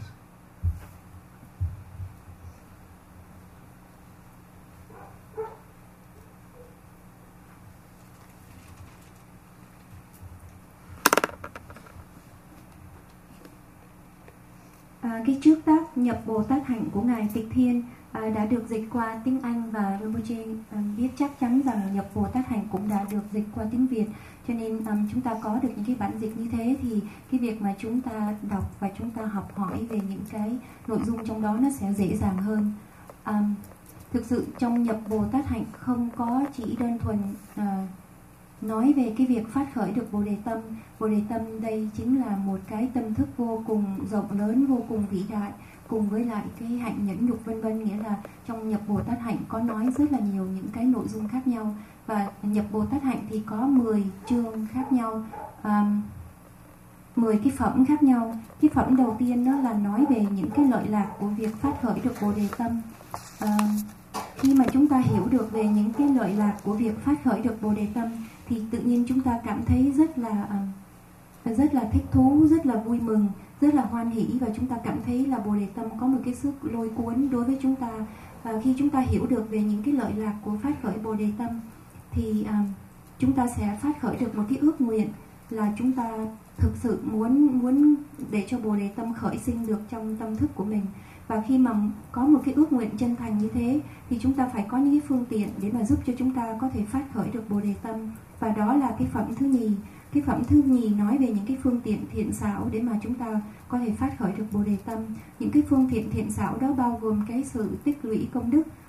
Cái trước tác nhập Bồ Tát hạnh của Ngài Tịch Thiên đã được dịch qua tiếng Anh, và Rinpoche biết chắc chắn rằng nhập Bồ Tát hạnh cũng đã được dịch qua tiếng Việt, cho nên chúng ta có được những cái bản dịch như thế thì cái việc mà chúng ta đọc và chúng ta học hỏi về những cái nội dung trong đó nó sẽ dễ dàng hơn. Thực sự trong nhập Bồ Tát hạnh không có chỉ đơn thuần nói về cái việc phát khởi được Bồ Đề Tâm. Bồ Đề Tâm đây chính là một cái tâm thức vô cùng rộng lớn, vô cùng vĩ đại, cùng với lại cái hạnh nhẫn nhục vân vân. Nghĩa là trong nhập Bồ Tát hạnh có nói rất là nhiều những cái nội dung khác nhau, và nhập Bồ Tát hạnh thì có 10 chương khác nhau, 10 cái phẩm khác nhau. Cái phẩm đầu tiên đó là nói về những cái lợi lạc của việc phát khởi được Bồ Đề Tâm. Khi mà chúng ta hiểu được về những cái lợi lạc của việc phát khởi được Bồ Đề Tâm thì tự nhiên chúng ta cảm thấy rất là thích thú, rất là vui mừng, rất là hoan hỷ, và chúng ta cảm thấy là Bồ Đề Tâm có một cái sức lôi cuốn đối với chúng ta. Khi chúng ta hiểu được về những cái lợi lạc của phát khởi Bồ Đề Tâm thì chúng ta sẽ phát khởi được một cái ước nguyện là chúng ta thực sự muốn để cho Bồ Đề Tâm khởi sinh được trong tâm thức của mình. Và khi mà có một cái ước nguyện chân thành như thế thì chúng ta phải có những cái phương tiện để mà giúp cho chúng ta có thể phát khởi được Bồ Đề Tâm. Và đó là cái phẩm thứ nhì. Cái phẩm thứ nhì nói về những cái phương tiện thiện xảo để mà chúng ta có thể phát khởi được Bồ Đề Tâm. Những cái phương tiện thiện xảo đó bao gồm cái sự tích lũy công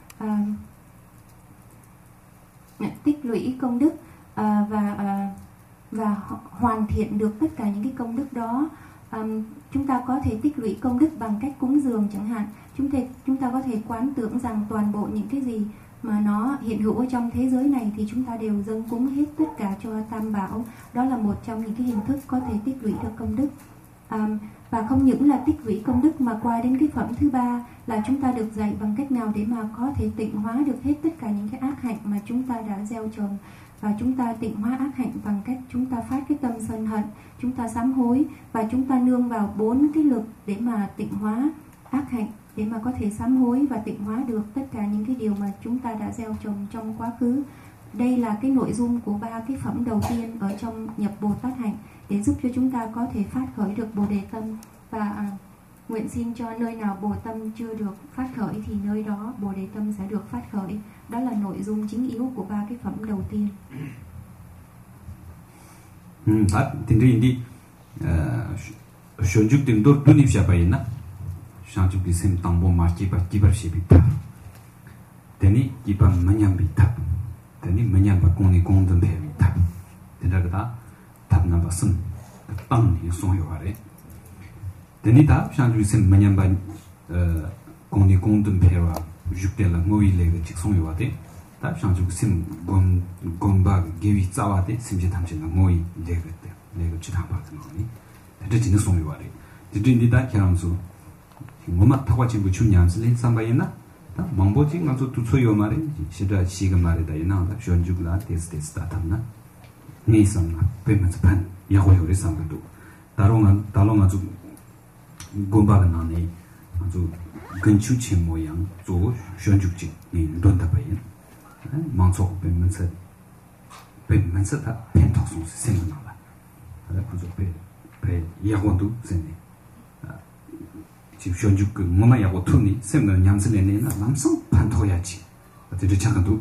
đức, và hoàn thiện được tất cả những cái công đức đó. Chúng ta có thể tích lũy công đức bằng cách cúng dường chẳng hạn. Chúng ta có thể quán tưởng rằng toàn bộ những cái gì mà nó hiện hữu ở trong thế giới này thì chúng ta đều dâng cúng hết tất cả cho Tam Bảo. Đó là một trong những cái hình thức có thể tích lũy được công đức. Và không những là tích lũy công đức mà qua đến cái phẩm thứ 3 là chúng ta được dạy bằng cách nào để mà có thể tịnh hóa được hết tất cả những cái ác hạnh mà chúng ta đã gieo trồng. Và chúng ta tịnh hóa ác hạnh bằng cách chúng ta phát cái tâm sân hận, chúng ta sám hối, và chúng ta nương vào 4 cái lực để mà tịnh hóa ác hạnh để mà có thể sám hối và tịnh hóa được tất cả những cái điều mà chúng ta đã gieo trồng trong quá khứ. Đây là cái nội dung của 3 cái phẩm đầu tiên ở trong nhập Bồ Tát hạnh để giúp cho chúng ta có thể phát khởi được Bồ Đề tâm. Và nguyện xin cho nơi nào Bồ tâm chưa được phát khởi thì nơi đó Bồ Đề tâm sẽ được phát khởi. Đó là nội dung chính yếu của 3 cái phẩm đầu tiên. Tin riêng đi Shonjuk tin đôi tu nịp xả bày nè Shonjuk đi xem tăng bộ mà kì bà xì bị thập Teni kì bà manyam bị thập Teni manyam bà kong ni kong dần thề bị thập Teni ra gata thập nà bà sân tăng ni song yo hare Teni ta Shonjuk đi xem manyam bà kong ni kong dần thề wa Yukde la ngôi lê gà chik song yo hare Ta Shonjuk xem gom bà gewi tsa wa de Simche tamche la ngôi lê gà chik thang bà dần ngôi Thế chính là xong rồi đấy. Thế nên đi đã khéo rồi. Ngô mà thắc trình bù chung nhàng lên sang bài na. Ta mong bố chính ngắm rồi tu chơi mà đấy. Sẽ ra chỉ cái mà đấy đấy na. Ta chuẩn chụp là test ta tham na. Nghe sang na. Bên mình sẽ pan. Ya hồi hồi sang cái đó. Ta lo ngắm rồi. Gom ba cái na này. Rồi gần chú chim mồi yang. Rồi chuẩn chụp chỉ. Nghe đơn ta bài. Mang số bên mình sẽ ta pen thóc xuống xem nó là. Đó là cái bên 야고도 세네. 지금 현juk 그 뭐만 야고 투니 셈가 냠슬레네나 남성 반토야지. 어떻게 잠깐도.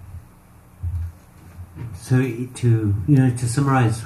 So to summarize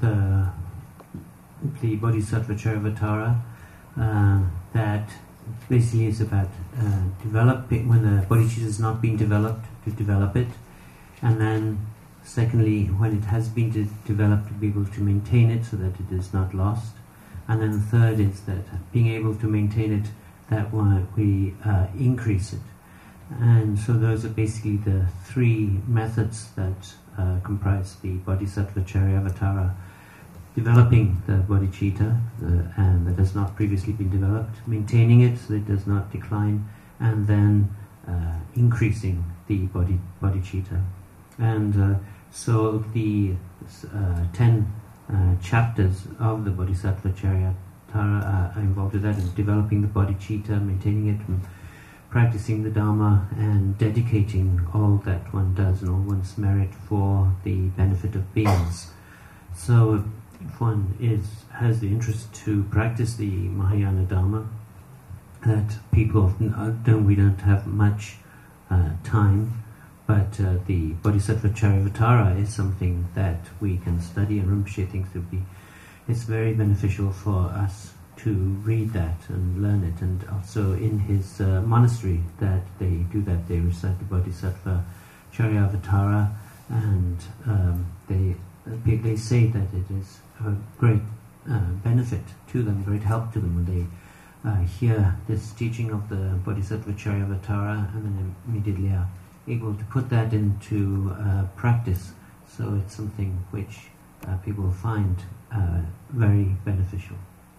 the Bodhisattva Charivatara, that basically is about developing when the bodhicitta is not being developed, to develop it, and then secondly, when it has been developed, to be able to maintain it so that it is not lost. And then the third is that being able to maintain it, that we increase it. And so those are basically the 3 methods that comprise the Bodhisattva Charyavatara. Developing the bodhicitta, and that has not previously been developed, maintaining it so that it does not decline, and then increasing the bodhicitta. And so the 10 chapters of the Bodhisattva Charyavatara are involved with that, in developing the bodhicitta, maintaining it, and practicing the Dharma, and dedicating all that one does and all one's merit for the benefit of beings. So if one has the interest to practice the Mahayana Dharma, that people often we don't have much time, but the Bodhisattva Charyavatara is something that we can study, and Rinpoche thinks it's very beneficial for us to read that and learn it. And also in his monastery that they do that, they recite the Bodhisattva Charyavatara, and they say that it is a great benefit to them, great help to them when they hear this teaching of the Bodhisattva Charyavatara, and then immediately are able to put that into practice. So it's something which people find very beneficial.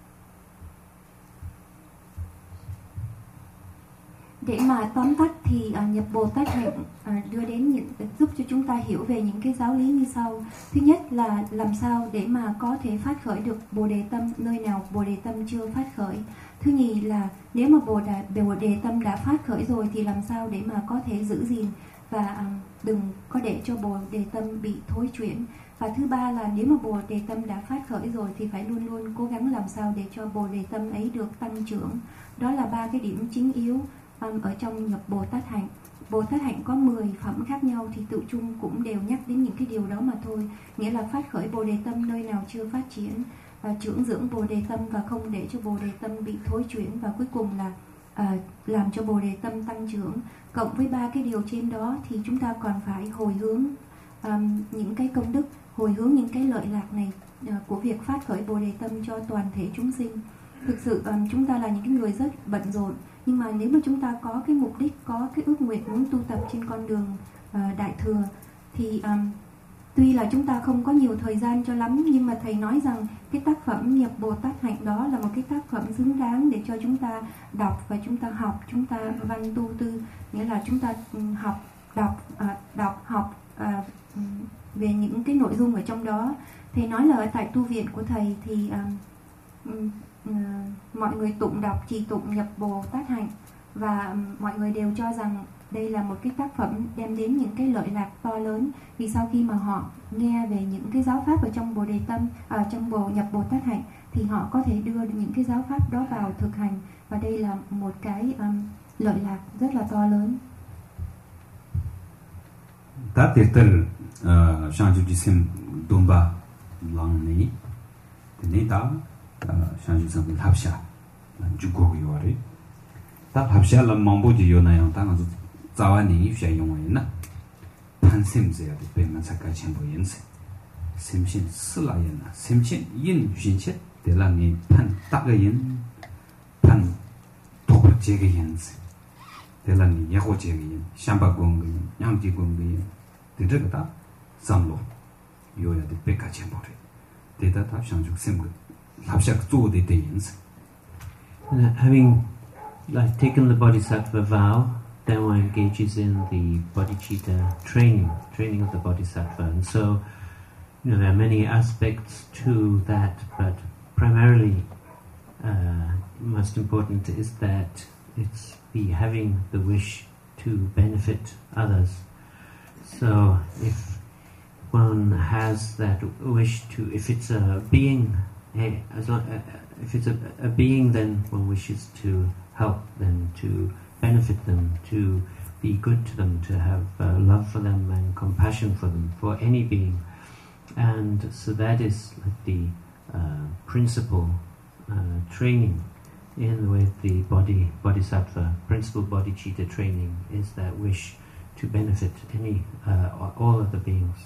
Để mà tóm tắt thì nhập Bồ Tát hạnh đưa đến giúp cho chúng ta hiểu về những cái giáo lý như sau. Thứ nhất là làm sao để mà có thể phát khởi được Bồ Đề tâm nơi nào Bồ Đề tâm chưa phát khởi. Thứ nhì là nếu mà Bồ Đề tâm đã phát khởi rồi thì làm sao để mà có thể giữ gìn và đừng có để cho Bồ Đề tâm bị thối chuyển. Và thứ ba là nếu mà Bồ Đề tâm đã phát khởi rồi thì phải luôn luôn cố gắng làm sao để cho Bồ Đề tâm ấy được tăng trưởng. Đó là 3 cái điểm chính yếu ở trong nhập Bồ Tát hạnh. Bồ Tát hạnh có 10 phẩm khác nhau thì tự chung cũng đều nhắc đến những cái điều đó mà thôi. Nghĩa là phát khởi Bồ Đề tâm nơi nào chưa phát triển, và trưởng dưỡng Bồ Đề tâm và không để cho Bồ Đề tâm bị thối chuyển, và cuối cùng là làm cho Bồ Đề tâm tăng trưởng. Cộng với 3 cái điều trên đó thì chúng ta còn phải hồi hướng những cái công đức, hồi hướng những cái lợi lạc này của việc phát khởi Bồ Đề tâm cho toàn thể chúng sinh. Thực sự chúng ta là những cái người rất bận rộn, nhưng mà nếu mà chúng ta có cái mục đích, có cái ước nguyện muốn tu tập trên con đường Đại Thừa thì tuy là chúng ta không có nhiều thời gian cho lắm, nhưng mà Thầy nói rằng cái tác phẩm nhập Bồ Tát hạnh đó là một cái tác phẩm xứng đáng để cho chúng ta đọc và chúng ta học, chúng ta văn tu tư. Nghĩa là chúng ta học về những cái nội dung ở trong đó. Thầy nói là ở tại tu viện của Thầy thì mọi người tụng đọc trì tụng nhập Bồ Tát hạnh, và mọi người đều cho rằng đây là một cái tác phẩm đem đến những cái lợi lạc to lớn, vì sau khi mà họ nghe về những cái giáo pháp ở trong Bồ Đề Tâm, trong nhập Bồ Tát hạnh, thì họ có thể đưa những cái giáo pháp đó vào thực hành, và đây là một cái lợi lạc rất là to lớn. Ta tiệt tử sang chu sim domba lang ni ni ta sang chu sam tháp xa chu go yo re ta tháp xa là mong bo ji yo na yang ta nga za wa ni xia yong wa na pan sim ze de pe ma sa ka chen bo yin se sim xin si la yin na sim xin yin xin che de la ni pan ta ge yin pan to ba je ge yin se de la ni ya ho je ge yin xiang ba gong ge yin yang ji gong ge yin de zhe ge da zam lo yo ya de pe ka chen bo re de da ta xiang ju sim ge tháp xa zu de de yin se. Having taken the Bodhisattva vow, then one engages in the bodhicitta training of the Bodhisattva. And so, there are many aspects to that, but primarily, most important is that it's having the wish to benefit others. So, if one has that wish to, if it's a being, if it's a being, then one wishes to help them, to benefit them, to be good to them, to have love for them and compassion for them, for any being. And so that is the principal training in the way of the bodhisattva, principal bodhicitta training is that wish to benefit all of the beings.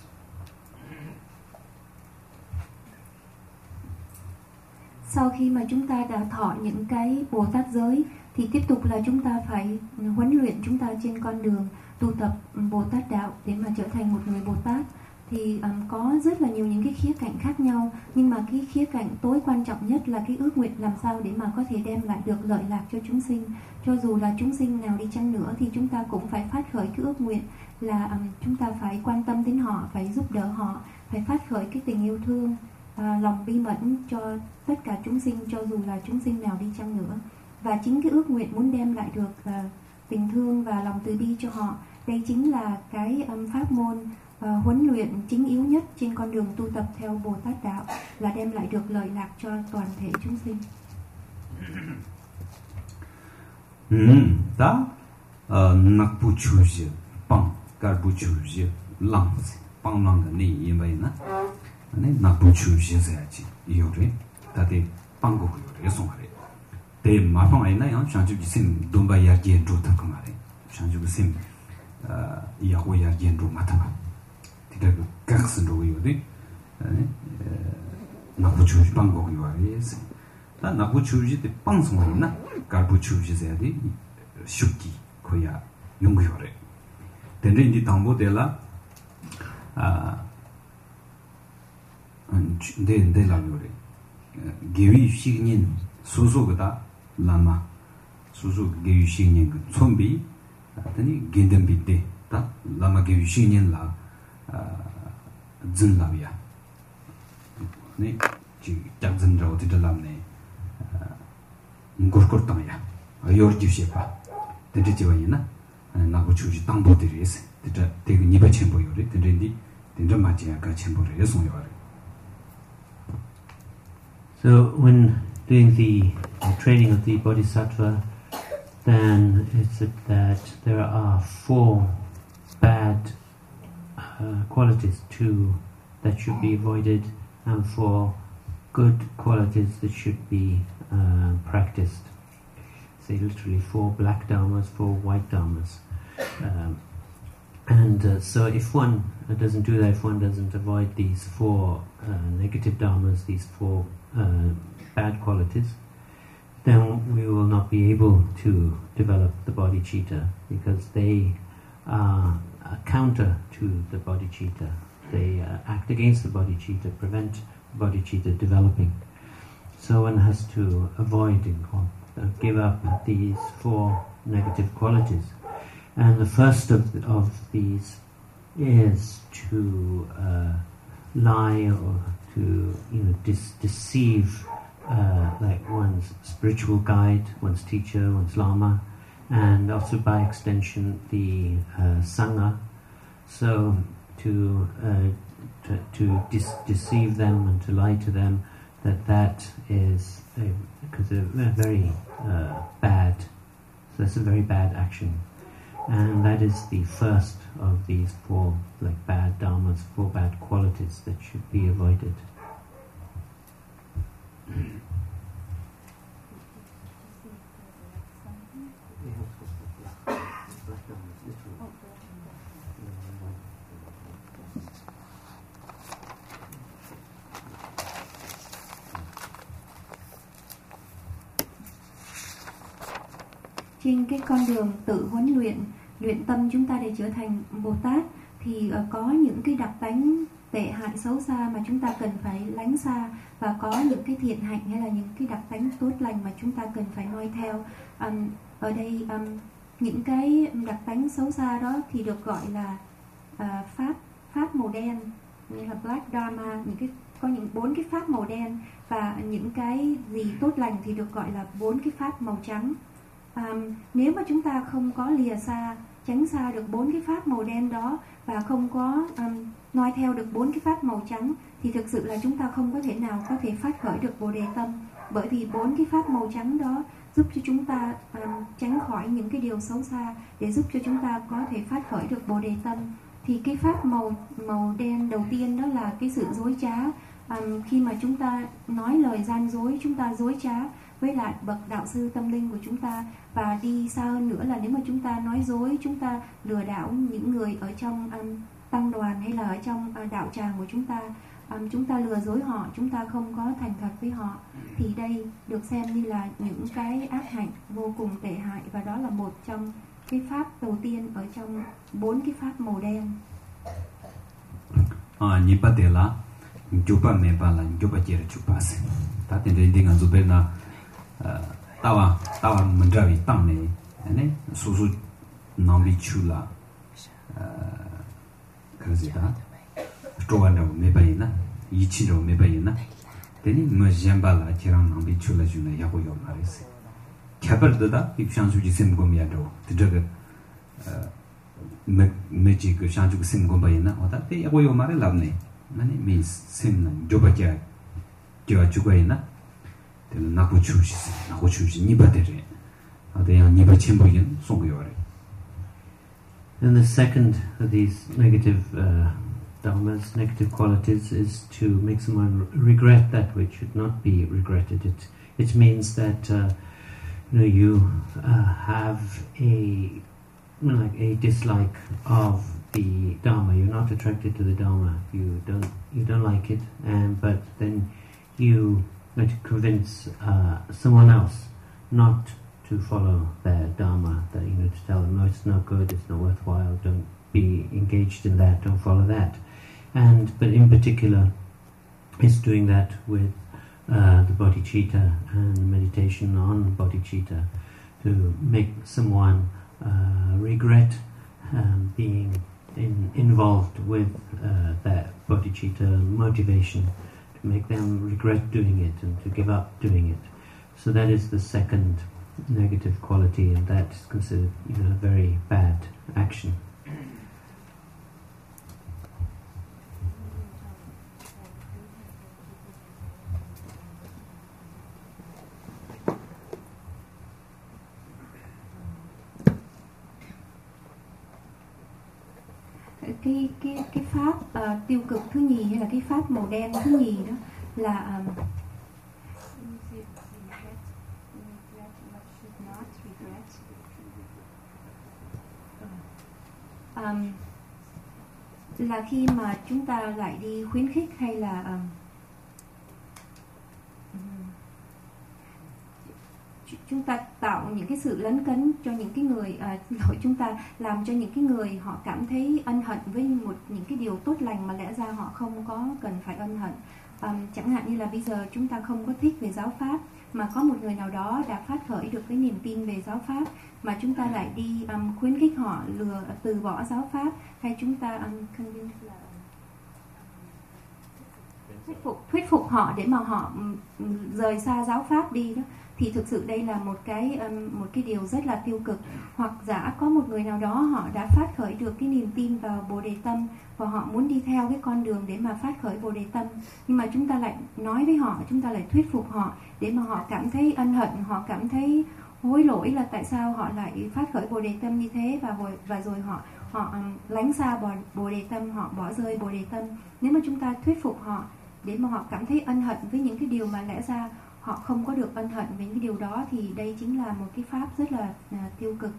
Sau khi mà chúng ta đã thọ những cái Bồ Tát giới, thì tiếp tục là chúng ta phải huấn luyện chúng ta trên con đường tu tập Bồ Tát đạo để mà trở thành một người Bồ Tát. Thì có rất là nhiều những cái khía cạnh khác nhau, nhưng mà cái khía cạnh tối quan trọng nhất là cái ước nguyện làm sao để mà có thể đem lại được lợi lạc cho chúng sinh. Cho dù là chúng sinh nào đi chăng nữa thì chúng ta cũng phải phát khởi cái ước nguyện là chúng ta phải quan tâm đến họ, phải giúp đỡ họ, phải phát khởi cái tình yêu thương, lòng bi mẫn cho tất cả chúng sinh, cho dù là chúng sinh nào đi chăng nữa. Và chính cái ước nguyện muốn đem lại được tình thương và lòng từ bi cho họ, đây chính là cái pháp môn huấn luyện chính yếu nhất trên con đường tu tập theo Bồ Tát đạo, là đem lại được lợi lạc cho toàn thể chúng sinh. Da nak bu chu ji bang gar bu chu ji lang bang lang de ni yin wei na ne nak bu chu ji zai ji yo re ta de bang go yo re song re de ma phong ai na yang shang ju ji sim dong ba ya jian zhu ta kong re shang ju sim ya hu ya jian zhu ma ta ba de ge ga sen zhu yo de nak bu chu ji bang go yo re se ta nak bu chu ji de bang song re na gar bu chu ji zai de shukki koya yung yo re den rin di tang bo de la de la yo re gewi shi nin su su ga da lama su su gewi shi nin chon bi tani gendem bi de da lama gewi shi nin la zin la ya ne ji jak zin ro de la ne ngor kor tang ya yor ji she pa de ji wa yin na na bu chu ji dang bo de re se de de ni ba chen bo yo re de ren di de zhe ma ji ga chen bo re song yo re. So when doing the training of the Bodhisattva, then it's that there are 4 bad qualities that should be avoided, and 4 good qualities that should be practiced. Say literally 4 black dharmas, 4 white dharmas. So if one doesn't do that, if one doesn't avoid these 4 negative dharmas, these 4 bad qualities, then we will not be able to develop the bodhicitta, because they are a counter to the bodhicitta. They act against the bodhicitta, prevent bodhicitta developing. So one has to avoid and give up these 4 negative qualities. And the first of these is to lie or to deceive like one's spiritual guide, one's teacher, one's lama, and also by extension the sangha. So to deceive them and to lie to them, that is because they're very bad. So that's a very bad action, and that is the first of these four bad dharmas, four bad qualities that should be avoided. Trên cái con đường tự huấn luyện tâm chúng ta để trở thành Bồ Tát thì có những cái đặc tánh tệ hại xấu xa mà chúng ta cần phải lánh xa, và có những cái thiện hạnh hay là những cái đặc tánh tốt lành mà chúng ta cần phải noi theo. Ở đây những cái đặc tánh xấu xa đó thì được gọi là pháp màu đen, như là Black Dharma, có 4 cái pháp màu đen, và những cái gì tốt lành thì được gọi là 4 cái pháp màu trắng. Nếu mà chúng ta không có lìa xa, tránh xa được 4 cái pháp màu đen đó và không có noi theo được 4 cái pháp màu trắng thì thực sự là chúng ta không có thể nào có thể phát khởi được Bồ Đề Tâm, bởi vì 4 cái pháp màu trắng đó giúp cho chúng ta tránh khỏi những cái điều xấu xa để giúp cho chúng ta có thể phát khởi được Bồ Đề Tâm. Thì cái pháp màu đen đầu tiên đó là cái sự dối trá. Khi mà chúng ta nói lời gian dối, chúng ta dối trá với lại bậc đạo sư tâm linh của chúng ta, và đi xa hơn nữa là nếu mà chúng ta nói dối, chúng ta lừa đảo những người ở trong tăng đoàn hay là ở trong đạo tràng của chúng ta lừa dối họ, chúng ta không có thành thật với họ, thì đây được xem như là những cái ác hạnh vô cùng tệ hại, và đó là một trong cái pháp đầu tiên ở trong 4 cái pháp màu đen. Nipatela Jupa Mepala Jupa Jera Chupas. Tatin Reading and Zubena Tawa Mandravi Tamne, and Susu Nambi Chula Kazita, Strovano Mebaina, Ichiro Mebaina, then Majambala Chiran Nambi Chula Juna Yagoyo Maris. Caperda, if Shansuji Simgomiado, the Jugger Magic Shansu Simgobaina, or that day Yagoyo Marilavne. Many means Sim Jobaja Joachugaina, the Nakuchushi, Nibadere, they are Nibachimboyan, Songyori. And the second of these negative dharmas, negative qualities, is to make someone regret that which should not be regretted. It means that you have a dislike of the Dharma. You're not attracted to the Dharma. You don't like it, but then you to convince someone else not to follow their Dharma. That to tell them, no, it's not good, it's not worthwhile. Don't be engaged in that. Don't follow that. But in particular, it's doing that with the bodhicitta and meditation on bodhicitta to make someone regret being involved with that bodhicitta motivation, to make them regret doing it and to give up doing it. So that is the second negative quality, and that is considered a very bad action. Cái pháp tiêu cực thứ nhì, hay là cái pháp màu đen thứ nhì đó là là khi mà chúng ta lại đi khuyến khích hay là chúng ta tạo những cái sự lấn cấn cho những cái người chúng ta làm cho những cái người họ cảm thấy ân hận với những cái điều tốt lành mà lẽ ra họ không có cần phải ân hận. Chẳng hạn như là bây giờ chúng ta không có thích về giáo pháp, mà có một người nào đó đã phát khởi được cái niềm tin về giáo pháp, mà chúng ta lại đi khuyến khích họ từ bỏ giáo pháp, hay chúng ta thuyết phục họ để mà họ rời xa giáo pháp đi đó, thì thực sự đây là một cái điều rất là tiêu cực. Hoặc giả có một người nào đó họ đã phát khởi được cái niềm tin vào Bồ Đề Tâm và họ muốn đi theo cái con đường để mà phát khởi Bồ Đề Tâm, nhưng mà chúng ta lại nói với họ, chúng ta lại thuyết phục họ để mà họ cảm thấy ân hận, họ cảm thấy hối lỗi là tại sao họ lại phát khởi Bồ Đề Tâm như thế, và rồi họ lánh xa Bồ Đề Tâm, họ bỏ rơi Bồ Đề Tâm. Nếu mà chúng ta thuyết phục họ để mà họ cảm thấy ân hận với những cái điều mà lẽ ra họ không có được ân hận với những cái điều đó, thì đây chính là một cái pháp rất là tiêu cực.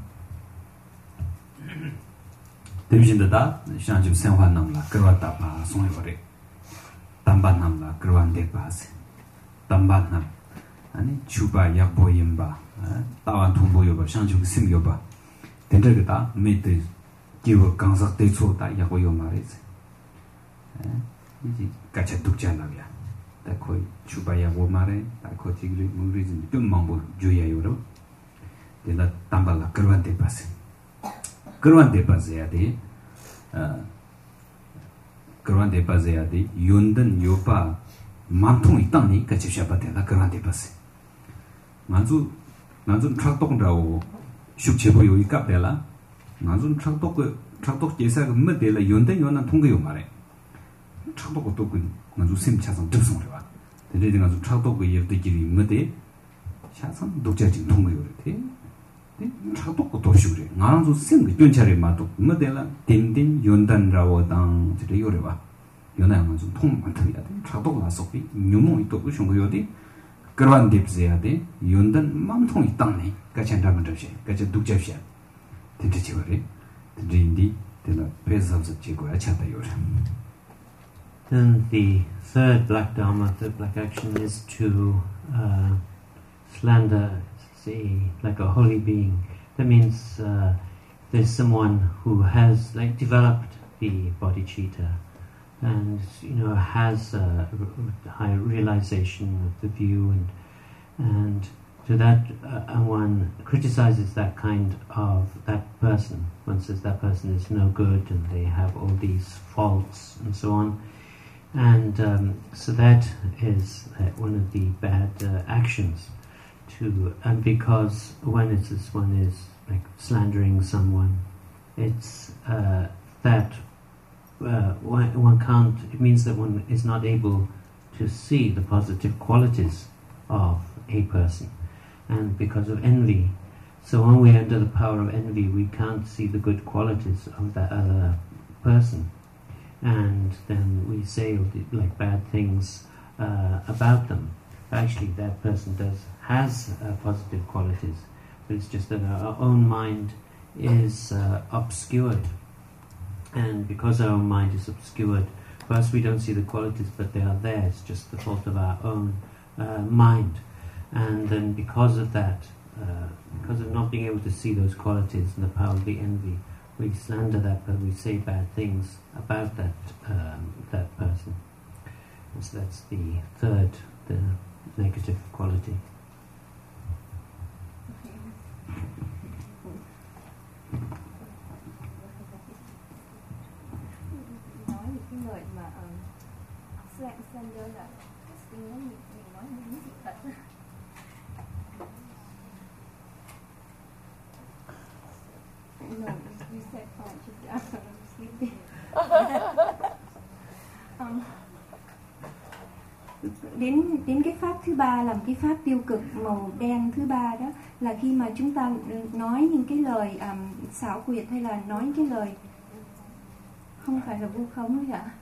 대비신데다 샹주 생활남라 그러다바 송해버리 담반남라 그러한데 바세 담반남 아니 주바 약보임바 따완 통보여바 샹주 심여바 된저기다 메드 기워 강석 대초다 약보여 말이지 이제 같이 독자나야 다 거의 주바 약보 말에 다 거지를 무리진 좀 망보 줘야요로 된다 담발라 그러한데 바세 그런 데 빠져야 돼. 그런 데 빠져야 돼. 윤든 요바 만통 있다니 같이 샤바데라 그런 데 빠세. 나주 착동자고 숙제보 요이 깝데라. 나주 착동 제사가 뭐데라 윤든 요난 통거요 말해. 착동고 또 그 나주 심차선 접송을 봐. 근데 나주 착동고 예쁘기리 뭐데 샤선 독자진 통거요 돼. 착독고 도시그래. 나랑도 생그 견차를 마도 뭐데라 딘딘 연단라워당 저래 요래봐. 연하면 좀 통만 터야 돼. 착독 나서비 뉴몽이 또 무슨 거요디. 그런 딥스야 돼. 연단 맘통이 땅네. 같이 한다면 저시. 같이 독자시야. 진짜 지거래. 진디 되나 배서서 지고야 찾다 요래. Then the third black dharma, third black action is to slander like a holy being. That means there's someone who has like developed the bodhicitta and has a high realization of the view, and to that one criticizes that kind of that person. One says that person is no good and they have all these faults and so on, and so that is one of the bad actions. And because one is like slandering someone, it's that one can't. It means that one is not able to see the positive qualities of a person, and because of envy. So when we're under the power of envy, we can't see the good qualities of that other person, and then we say like bad things about them. Actually, that person has positive qualities, but it's just that our own mind is obscured, and because our mind is obscured, first we don't see the qualities, but they are there. It's just the fault of our own mind, and then because of that, because of not being able to see those qualities and the power of the envy, we slander that person, we say bad things about that person. And so that's the third, the negative quality. Nói những cái lời mà slander là mình nói những sự thật. No, you said fine. Just after I'm sleeping. Đến cái pháp thứ ba, làm cái pháp tiêu cực màu đen thứ ba đó là khi mà chúng ta nói những cái lời xảo quyệt, hay là nói những cái lời không phải là vu khống đấy ạ.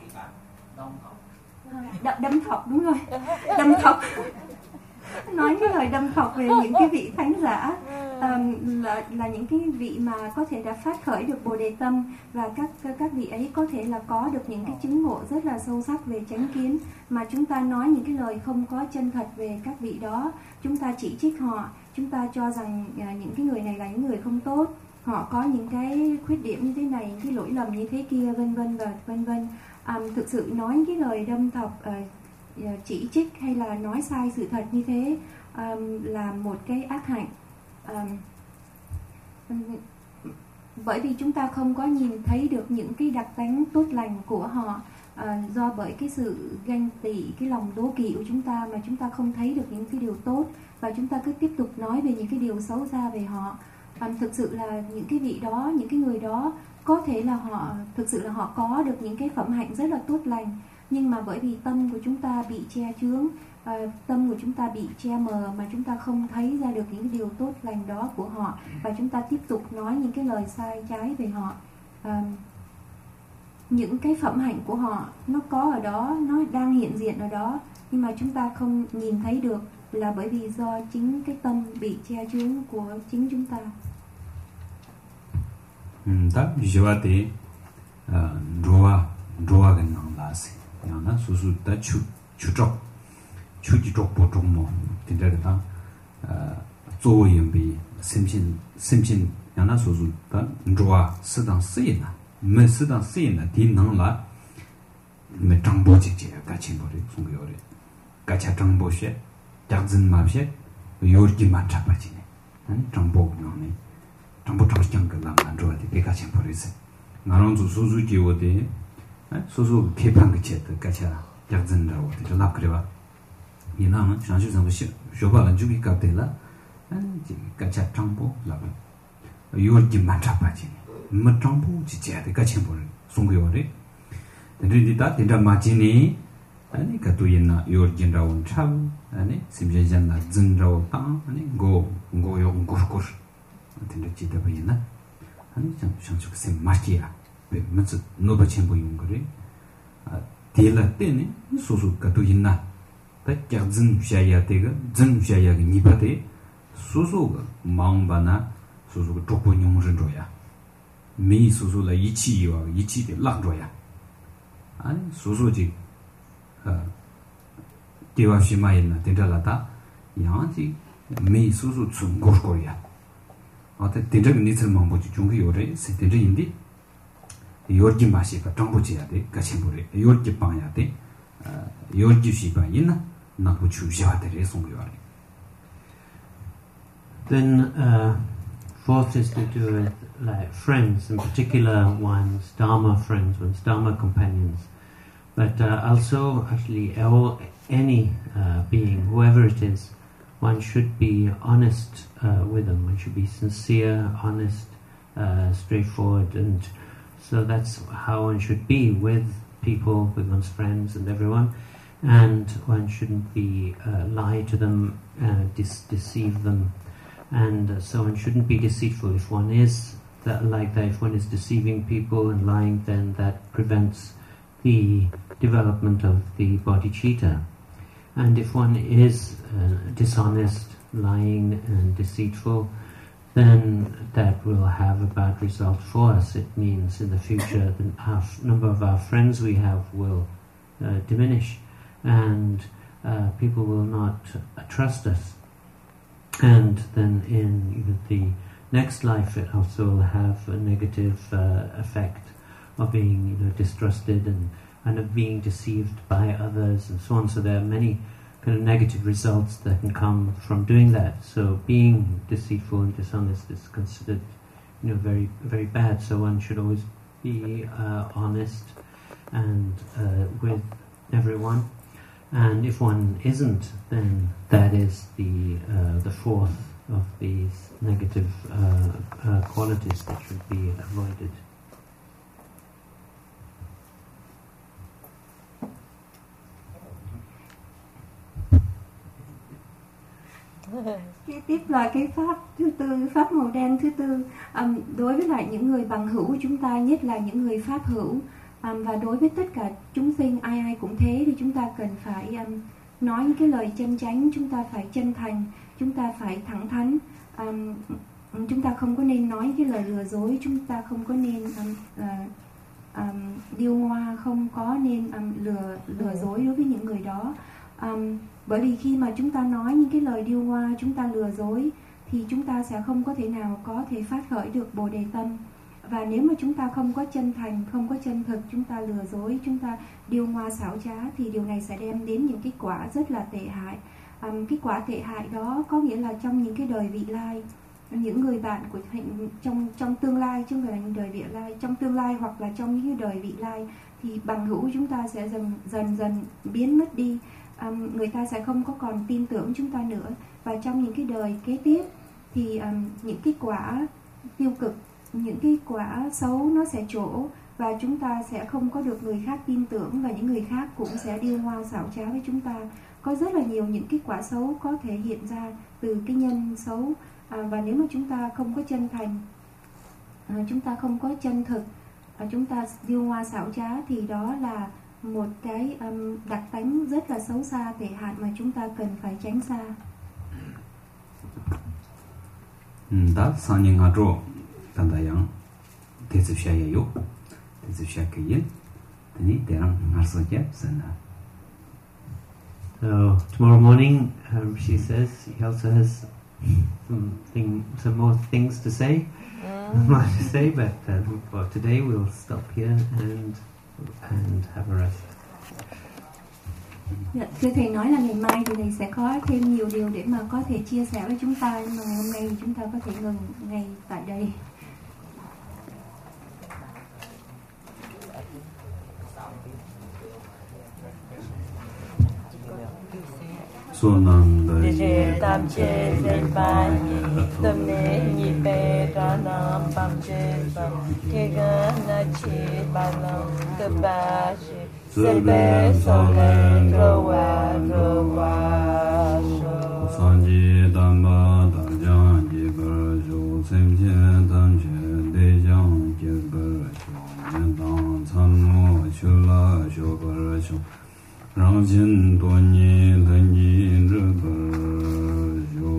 Đâm thọc, đúng rồi. Đâm thọc. Nói cái lời đâm thọc về những cái vị thánh giả, là những cái vị mà có thể đã phát khởi được Bồ Đề Tâm, và các vị ấy có thể là có được những cái chứng ngộ rất là sâu sắc về chánh kiến, mà chúng ta nói những cái lời không có chân thật về các vị đó, chúng ta chỉ trích họ, chúng ta cho rằng những cái người này là những người không tốt, họ có những cái khuyết điểm như thế này, những cái lỗi lầm như thế kia, vân vân và vân vân. Thực sự nói những cái lời đâm thọc, chỉ trích hay là nói sai sự thật như thế là một cái ác hạnh, bởi vì chúng ta không có nhìn thấy được những cái đặc tánh tốt lành của họ, do bởi cái sự ganh tị, cái lòng đố kỵ của chúng ta mà chúng ta không thấy được những cái điều tốt, và chúng ta cứ tiếp tục nói về những cái điều xấu xa về họ. Thực sự là những cái vị đó, những cái người đó có thể là họ thực sự là họ có được những cái phẩm hạnh rất là tốt lành, nhưng mà bởi vì tâm của chúng ta bị che chướng, tâm của chúng ta bị che mờ mà chúng ta không thấy ra được những cái điều tốt lành đó của họ, và chúng ta tiếp tục nói những cái lời sai trái về họ. Những cái phẩm hạnh của họ nó có ở đó, nó đang hiện diện ở đó, nhưng mà chúng ta không nhìn thấy được, là bởi vì do chính cái tâm bị che chướng của chính chúng ta. Ta jiwa te drowa gan nang la se ya na su su ta chu ji chok po chok mo tin da ta zo yin bi sim chin ya na su su ta drowa se dang se na me se dang se na tin nang la me chang bo ji je ga chen bo re song yo re ga cha chang bo she jak zin ma she yo ji ma cha pa ji ne chang bo no ne 정보 정치경을 만들어야 돼. 개가진 버리세. 나는 수수 기호대. 수수 개판 그 제도 같이 약진다고 저 납그래봐. 이나는 장시성의 쇼바는 주기가 되라. 이제 같이 정보 라고. 요기 맞잡아지. 뭐 정보 지제도 같이 버리. 송교래. 근데다 된다 마지니 아니 가도 있나 요긴다운 참 아니 심지어나 진라고 땅 아니 고요 고고 근데 지다 보이나 아니 참 상축세 마티야 왜 먼저 노바 첨부 용 거래 딜라 때네 소소가 또 있나 딱장 샤야 되가 전 샤야 니바데 소소가 망바나 소소가 조건 용전 줘야 미 소소라 이치와 이치데 랑줘야 아니 소소지 대화시 마이나 된다라다 양지 미 소소 좀 고르고야 어때 대적인 니들만 보지 중국 요래 세대인데 요르지 마시가 정보지야 돼 같이 보래 요르지 방야 돼 요르지 시바 있나 나도 주셔야 돼 송교래. Then fourth is to do with like friends, in particular one's Dharma friends, one's Dharma companions, but also actually any being, whoever it is. One should be honest with them. One should be sincere, honest, straightforward, and so that's how one should be with people, with one's friends and everyone. And one shouldn't be lie to them, deceive them, and so one shouldn't be deceitful. If one is like that, if one is deceiving people and lying, then that prevents the development of the bodhicitta. And if one is dishonest, lying and deceitful, then that will have a bad result for us. It means in the future the number of our friends we have will diminish, and people will not trust us. And then in the next life it also will have a negative effect of being distrusted and of being deceived by others and so on. So there are many kind of negative results that can come from doing that. So being deceitful and dishonest is considered, very, very bad. So one should always be honest and with everyone. And if one isn't, then that is the fourth of these negative qualities that should be avoided. Kế tiếp là cái pháp thứ tư, pháp màu đen thứ tư. Đối với lại những người bằng hữu của chúng ta, nhất là những người pháp hữu, và đối với tất cả chúng sinh ai cũng thế, thì chúng ta cần phải nói những cái lời chân chánh, chúng ta phải chân thành, chúng ta phải thẳng thắn, chúng ta không có nên nói những cái lời lừa dối, chúng ta không có nên điêu ngoa, không có nên lừa dối đối với những người đó. Bởi vì khi mà chúng ta nói những cái lời điêu ngoa, chúng ta lừa dối, thì chúng ta sẽ không có thể nào có thể phát khởi được Bồ Đề tâm. Và nếu mà chúng ta không có chân thành, không có chân thực, chúng ta lừa dối, chúng ta điêu ngoa xảo trá, thì điều này sẽ đem đến những cái quả rất là tệ hại. Cái quả tệ hại đó có nghĩa là trong những cái đời vị lai, những người bạn của hạnh trong tương lai, chứ không phải là những đời địa lai, trong tương lai hoặc là trong những đời vị lai, thì bằng hữu chúng ta sẽ dần biến mất đi. Người ta sẽ không có còn tin tưởng chúng ta nữa, và trong những cái đời kế tiếp thì những cái quả tiêu cực, những cái quả xấu nó sẽ trổ, và chúng ta sẽ không có được người khác tin tưởng, và những người khác cũng sẽ điêu ngoa xảo trá với chúng ta. Có rất là nhiều những cái quả xấu có thể hiện ra từ cái nhân xấu, và nếu mà chúng ta không có chân thành, chúng ta không có chân thực, chúng ta điêu ngoa xảo trá, thì đó là một cái đặc tánh rất là xấu xa, tệ hại mà chúng ta cần phải tránh xa. 다 상닝하죠. 단다양 대수샤예요. 대수샤케인. 드니 대랑 말씀해 주세요. So tomorrow morning, she says he also has some more things to say, but for today we'll stop here and have a rest. Dạ, thưa thầy nói là ngày mai thì thầy sẽ có thêm nhiều điều để mà có thể chia sẻ với chúng ta, nhưng mà ngày hôm nay thì chúng ta có thể ngừng ngay tại đây. Đề tam chế dây ba nhị tâm nê nhị bê ra nam bam chế bam kê gà na chế ba nam cơ ba chế sê bê sô lê rô wa sô san ji tam ba ta jang ji ber ju sem chen tam che de jang ji ber ju yen dang chan mo chu la shu ber shu rang jin duo ni len ji zhe ber ju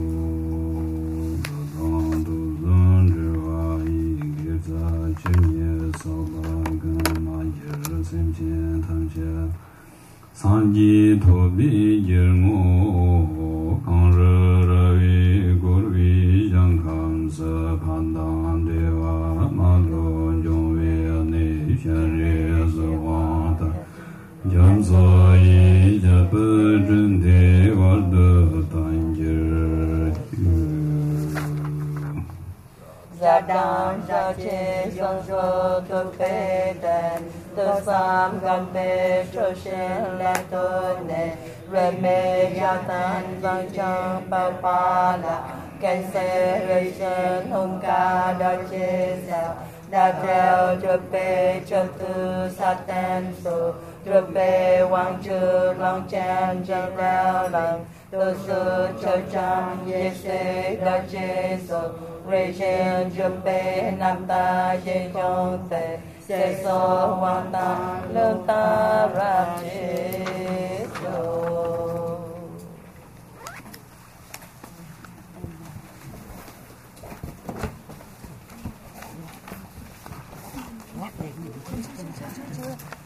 dang du zhen zhi wa yi ge za chen ye so ba gan ma ye sem chen tam che san ji to bi ye mo kang re re wi gu wi yang kan se pan dang de wa ma lo jong we ne xian re se wang da jian ze yi jia be zhen de wa de dan ji Gia đam gia chế dòng dô tu bê đền tu sam gan bê trô shen lê tu nê rê mê gia tan vang chang bao pa la kèn xê rê shen hông ca đa chế sa đa treo trô bê trô tu sa tên su trô bê wang chư long chan chân rao lăng tu sư trô chang ye xê đa chế su Rê chen chụp bê nam ta dê chong tê Sê so hoàng ta lương ta ra chế đô